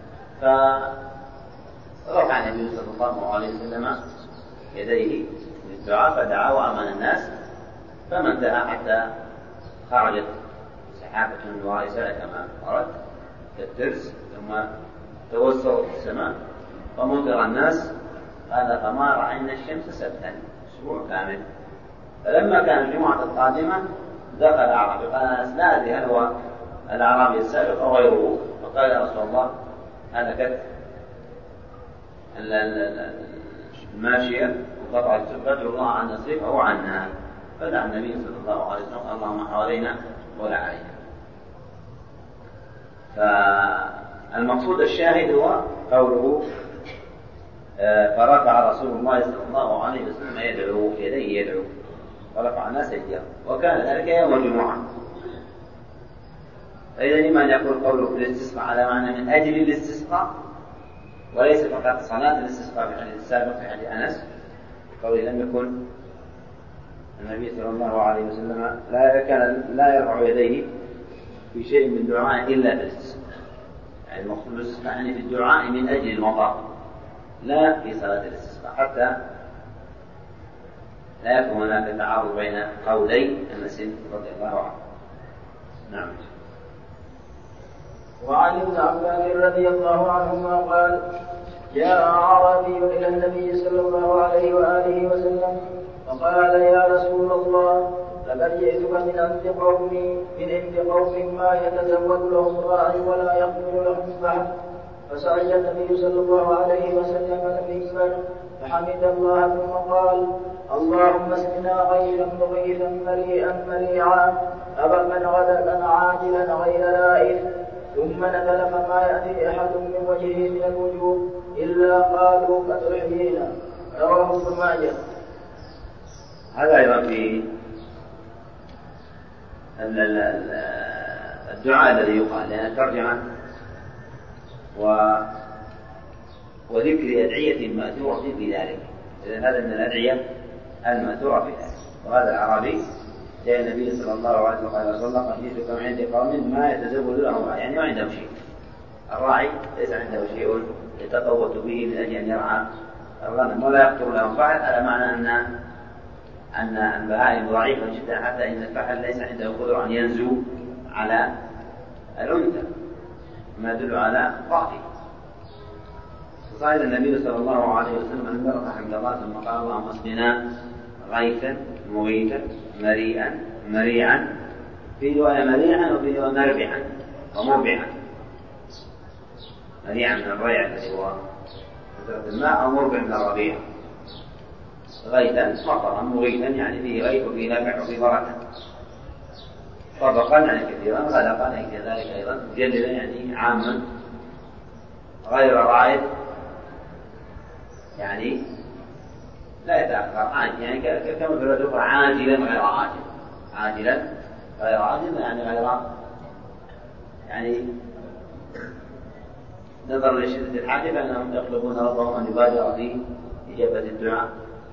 فرفع النبي صلى الله عليه وسلم يديه بالدعاء فدعا وأمن الناس، فما انتهى حتى خرجت سحابة من وراء سنة كما ورد كالترس، ثم توسطت السماء فمطر الناس. قال: فما رأينا الشمس سبتا، أسبوع كامل. فلما كان الجمعة القادمة دخل أعرابي، قال أنس: لا أدري هل هو الأعرابي السابق أو غيره، فقال: يا رسول الله، هلكت الماشية وقطع السبت، فادعوا الله أن يصرفه عنا. فدعا النبي صلى الله عليه وسلم: اللهم حوالينا ولا علينا. فالمقصود الشاهد هو قوله: فرفع رسول الله صلى الله عليه وسلم يدعو يديه يدعو، ورفع الناس ايديهم، وكان ذلك يوم الجمعة. فإذا لمن يقول قوله في الاستسقاء على معنى من أجل الاستسقاء، وليس فقط صلاة الاستسقاء في الحديث السابق في حديث أنس، قوله لم يكن النبي صلى الله عليه وسلم لا كان لا يرفع يديه في شيء من دعاء إلا بالاستسقاء، يعني المقصود بالاستسقاء يعني في الدعاء من أجل المطر، لا في صلاة الاستسقاء، حتى لا يكون هناك تعارض بين قولي أنس رضي الله عنه. نعم. وعن ابن عباس رضي الله عنهما قال: جاء أعرابي إلى النبي صلى الله عليه وآله وسلم فقال: يا رسول الله، لقد جئتك من عند قومي من عند قوم ما يتزود لهم الراعي ولا يقبل لهم فحم. فسعد النبي صلى الله عليه وسلم المنبر فحمد الله ثم قال: اللهم اسقنا غيثا مغيثا مريئا مريعا أبقا غدقا عاجلا غير لائف. ثم نزل فما يأتي أحد من وجهه من الوجوه إلا قالوا قد أحيينا. رواه ابن ماجه. هذا أيضا في الدعاء الذي يقال، لأن الترجمة و... وذكر أدعية مأثورة في ذلك، إذن هذا من الأدعية المأثورة في ذلك. وهذا الأعرابي جاء النبي صلى الله عليه وسلم قال: رسول الله، قد جئتك من عند قوم ما يتزود لهم راعي، يعني ما عندهم شيء. الراعي ليس عنده شيء يتقوت به من أجل أن يرعى الغنم ولا يقتل لهم فحل، على معنى أن أن البهائم ضعيفة جدا، حتى إن الفحل ليس عنده قدرة أن ينزو على الأنثى، ما يدل على ضعفه. فصعد النبي صلى الله عليه وسلم المنبر فحمد الله ثم قال: اللهم اسقنا غيثا مغيثا مريئا مريعا، في رواية مريعا وفي رواية مربعا ومربعا. مريعا من الريع الذي هو كثرة الماء، أو مربع من الربيع. غيثا مطرا، مغيثا يعني فيه غيث وفيه نفع وفيه بركة. طبقا يعني كثيرا، غلقا يعني كذلك أيضا، مجللا يعني عاما غير رائد، يعني لا يتأخر، يعني كما في الأخرى عاجلا غير عاجل، عاجلا غير عاجل يعني غير يعني نظرا لشدة الحاجة فإنهم يطلبون ربهم أن يبادر في إجابة الدعاء.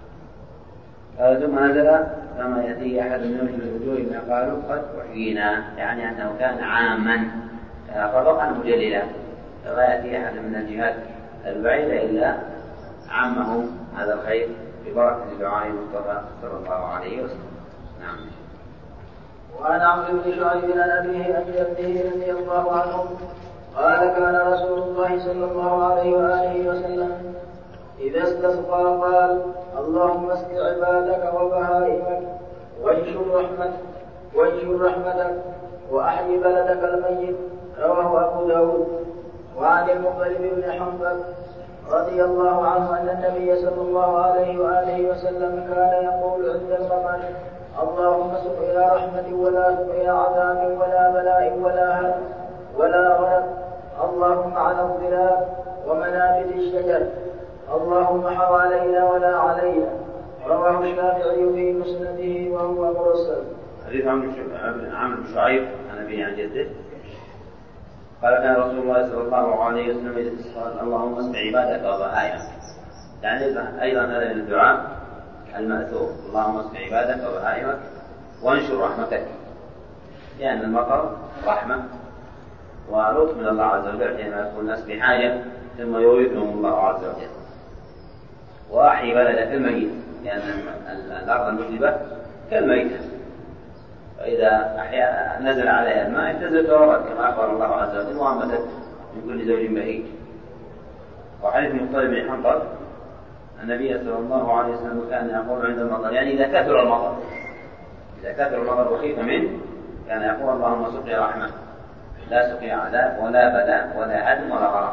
ثم نزل كما يأتي أحد من وجه الوجوه ما قالوا قد وحينا، يعني أنه كان عاما فرقا مجللا، فلا يأتي أحد من الجهات البعيدة إلا عامه هذا الخير ببركة دعاء المصطفى صلى الله عليه وسلم. نعم. وعن عمرو بن شعيب عن أبيه عن جده رضي الله عنه قال كان رسول الله صلى الله عليه وآله وسلم إذا استسقى قال اللهم اسق عبادك وبهائمك وانشر رحمتك وانشر رحمتك وأحيي بلدك الميت. رواه أبو داود. وعن المطلب بن حنبل رضي الله عنه أن النبي صلى الله عليه وآله وسلم كان يقول عند المطر اللهم سقيا رحمة ولا سقيا عذاب ولا بلاء ولا هدم ولا غرق، اللهم على الظلال ومنابت الشجر، اللهم حوالينا ولا علينا. رواه الشافعي في مسنده وهو مرسل. حديث عمرو بن شعيب عن أبيه عن جده قال كان رسول الله صلى الله عليه وسلم يقول اللهم اسق عبادك وبهائمك، يعني أيضا هذا من الدعاء المأثور اللهم اسق عبادك وبهائمك وانشر رحمتك، لأن المطر رحمة ولطف من الله عز وجل حينما يكون الناس بحاجة ثم يورثهم الله عز وجل. وأحيي بلدك الميت، لأن الأرض المجدبة كالميتة، فإذا أحيا نزل عليها الماء اهتزت وربت كما أخبر الله عز وجل وأنبتت من كل زوج بهيج. وحديث المطلب بن حنبل النبي صلى الله عليه وسلم كان يقول عند المطر، يعني إذا كثر المطر إذا كثر المطر وخيف منه كان يقول اللهم سقيا رحمة لا سقيا عذاب ولا بلاء ولا هدم ولا غرق،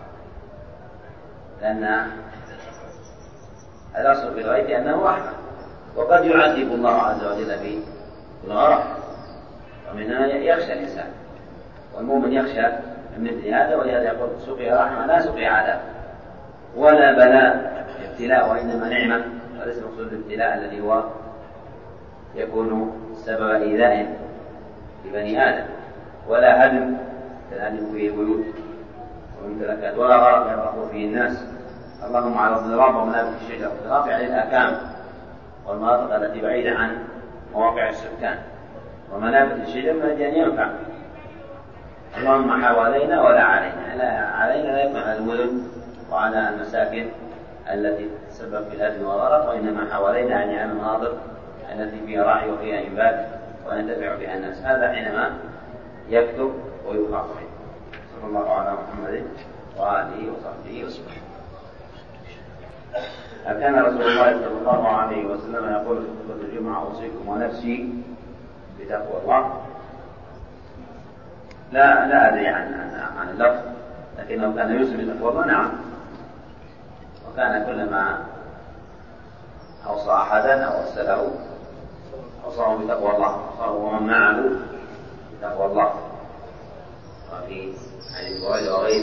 لأن الأصل في الغيث أنه رحمة، وقد يعذب الله عز وجل بالغرق، ومنها يخشى الإنسان، والمؤمن يخشى من مثل هذا، ولهذا يقول سقيا رحمة لا سقيا عذاب ولا بلاء ابتلاء وإنما نعمة، وليس مقصود الابتلاء الذي هو يكون سبب إيذاء لبني آدم، ولا هدم كالهدم فيه بيوت وممتلكات، ولا غرق يغرق فيه الناس. اللهم على الضراب ومنابت الشجر، الضراب يعني الآكام والمناطق التي بعيدة عن مواقع السكان، ومنابت الشجر التي يعني ينفع. اللهم حوالينا ولا علينا، لا علينا لا يكون على المدن وعلى المساكن التي تسبب في الهدم والغرق، وإنما حوالينا يعني على المناطق التي فيها رعي وفيها إنبات وينتفع بها الناس. هذا حينما يكتب ويخاف منه. صلى الله على محمد وآله وصحبه وسلم. كان رسول الله صلى الله عليه وسلم يقول في خطبة الجمعة أوصيكم ونفسي بتقوى الله. لا لا أدري عن عن اللفظ، لكنه كان يوصي بتقوى الله نعم، وكان كلما أوصى أحدا أو أرسله أوصاه بتقوى الله ومن معه بتقوى الله. وفي حديث بريدة وغيره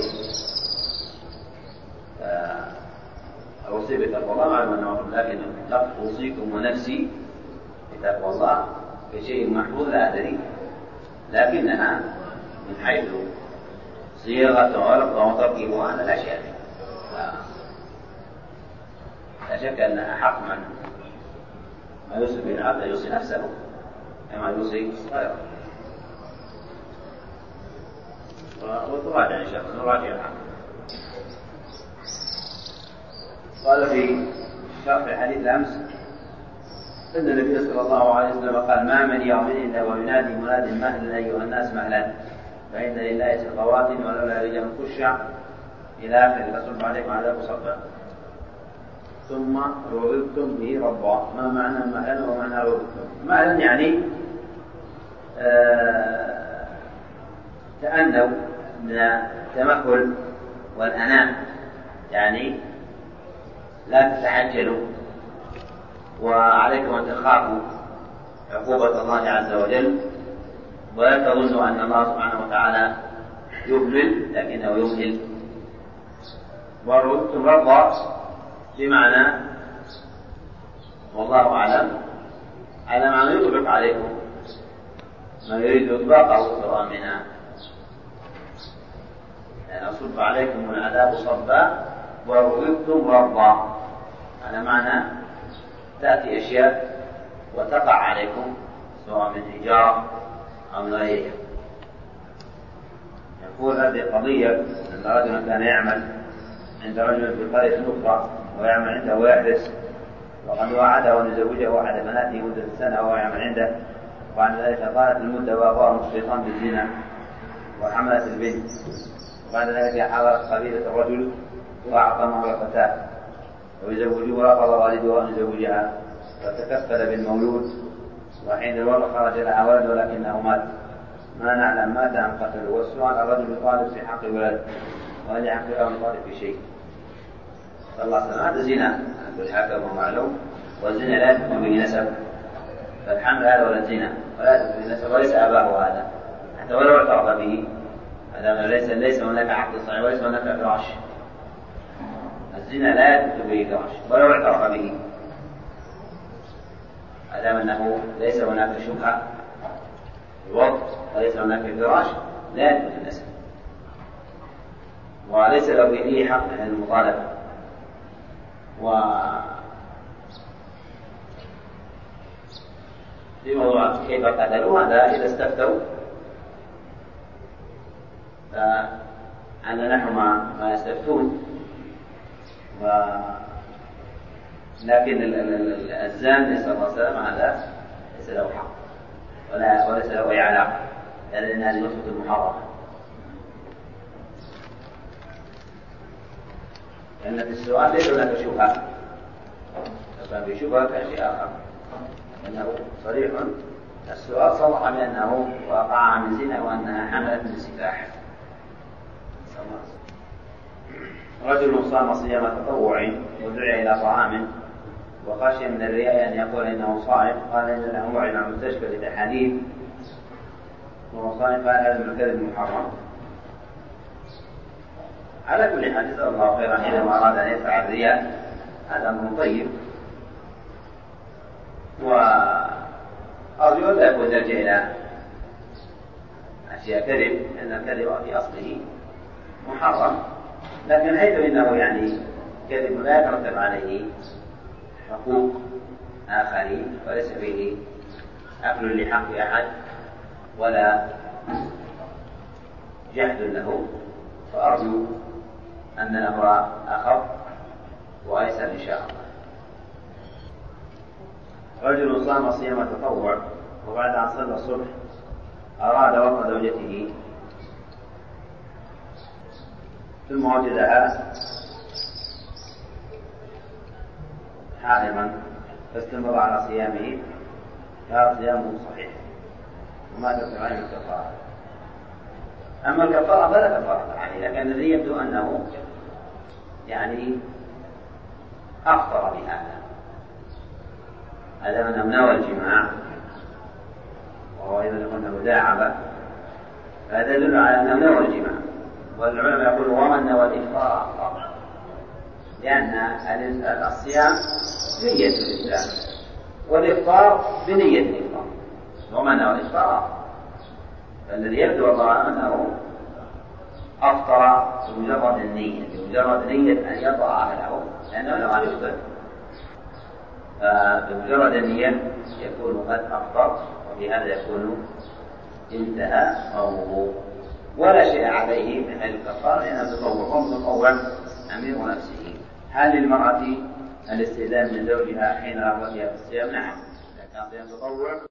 الوصية بتقوى الله معلوم أنه، لكن لفظ أوصيكم ونفسي بتقوى الله بشيء محفوظ لا أدري، لكنها من حيث صيغة ولفظ وتركيبها أنا لا شيء، لا شك أن أحق من ما يوصي به العبد يوصي نفسه كما يوصي غيره. وتراجع إن شاء الله نراجع الحق. قال في شرح الحديث الأمس أن النبي صلى الله عليه وسلم قال ما من يوم إلا وينادي مناد مهلا أيها الناس مهلا فإن لله سخوات ولولا رجال خشع إلى آخر فصب عليكم عذاب صبا ثم رضيتم به ربا. ما معنى مهلا ومعنى رضيتم؟ مهلا يعني آه تأنوا من التمهل والأنام، يعني لا تتعجلوا وعليكم أن تخافوا عقوبة الله عز وجل، ولا تظنوا أن الله سبحانه وتعالى يهمل لكنه يمهل. ورضتم رضا بمعنى والله أعلم على معنى يطبق عليكم من يريد إطلاقه سواء منها، يعني أصب عليكم العذاب صبا ورغبتم ربا، على معنى تأتي أشياء وتقع عليكم سواء من حجارة أو من غيرها. يقول هذه القضية أن رجلا كان يعمل عند رجل في قرية أخرى ويعمل عنده ويحرس، وقد وعده أن يزوجه أحد بناته مدة سنة وهو يعمل عنده، وبعد ذلك طالت المدة وأغواه الشيطان بالزنا وحملت البنت، وبعد ذلك حضرت قبيلة الرجل وأعطى مهر الفتاة ويزوجوها، ورفض والدها أن يزوجها فتكفل بالمولود، وحين الولد خرج لها ولد ولكنه مات، ما نعلم مات أم قتله. والسؤال الرجل يطالب في حق الولد وهل يحق له يطالب في شيء؟ صلى الله عليه وسلم هذا زنا بالحكم ومعلوم، والزنا لا يكون به نسب، فالحمل هذا ولا زنا ولا يكون به نسب وليس أباه هذا حتى ولو اعترف به، هذا ليس ليس هناك عقد صحيح وليس هناك فراش. الزنا لا يكون به فراش ولو اعترف به، أدام أنه ليس هناك شبهة الوضع وليس هناك فراش لا يثبت النسب، وليس له فيه حق من المطالبة. و في موضوع كيف قتلوا هذا إذا استفتوا فعلى نحو ما, ما يستفتون، و لكن الزاني صلى الله عليه وسلم هذا ليس له حق ولا وليس له أي علاقة، لأن هذه نصفة المحرمة، لأن في السؤال ليس هناك شبهة، كان في شبهة كان شيء آخر، أنه صريح السؤال صرح بأنه وقع من زنا وأنها حملت من سفاح. رجل صام صيام تطوع ودعي إلى طعام وخشي من الرياء أن يقول إنه صائم، قال إن له موعد مع المستشفى لتحاليل وهو صائم، قال هذا من الكذب محرم. على كل حال جزاه الله خيرا إذا ما أراد أن يفعل الرياء هذا أمر طيب، وأرجو لا يكون يرجع إلى أشياء كذب، لأن الكذب في أصله محرم، لكن حيث إنه يعني كذب لا يترتب عليه حقوق آخرين وليس فيه أكل لحق أحد ولا جهد له، فأرجو أن الأمر أخف وأيسر إن شاء الله. رجل صام صيام التطوع وبعد أن صلى الصبح أراد وقت زوجته ثم وجدها حائضا فاستمر على صيامه، كان صيامه صحيح وما ترتب عليه الكفارة. أما الكفارة فلا كفارة عليه، لكن الذي يبدو أنه يعني أخطر بهذا، هذا من نوى الجماع وهو إذا قلنا مداعبة، فهذا يدل على أنه نوى الجماع. والعلماء يقولون ومن نوى الإفطار أفطر، لأن الصيام نية الإسلام والإفطار بنية الإفطار، ومن نوى الإفطار فالذي يبدو الله أنه أفطر بمجرد النية، بمجرد نية أن يضع أهله، لأنه لو أن يفطر فبمجرد النية يكون قد أفطر، وبهذا يكون انتهى صومه ولا شيء عليه من حيث الكفارة، لأنه تطوع متطوع أمير نفسه. هل للمرأة الاستئذان من زوجها حين رغبتها في الصيام؟ نعم، إذا كان صيام تطوع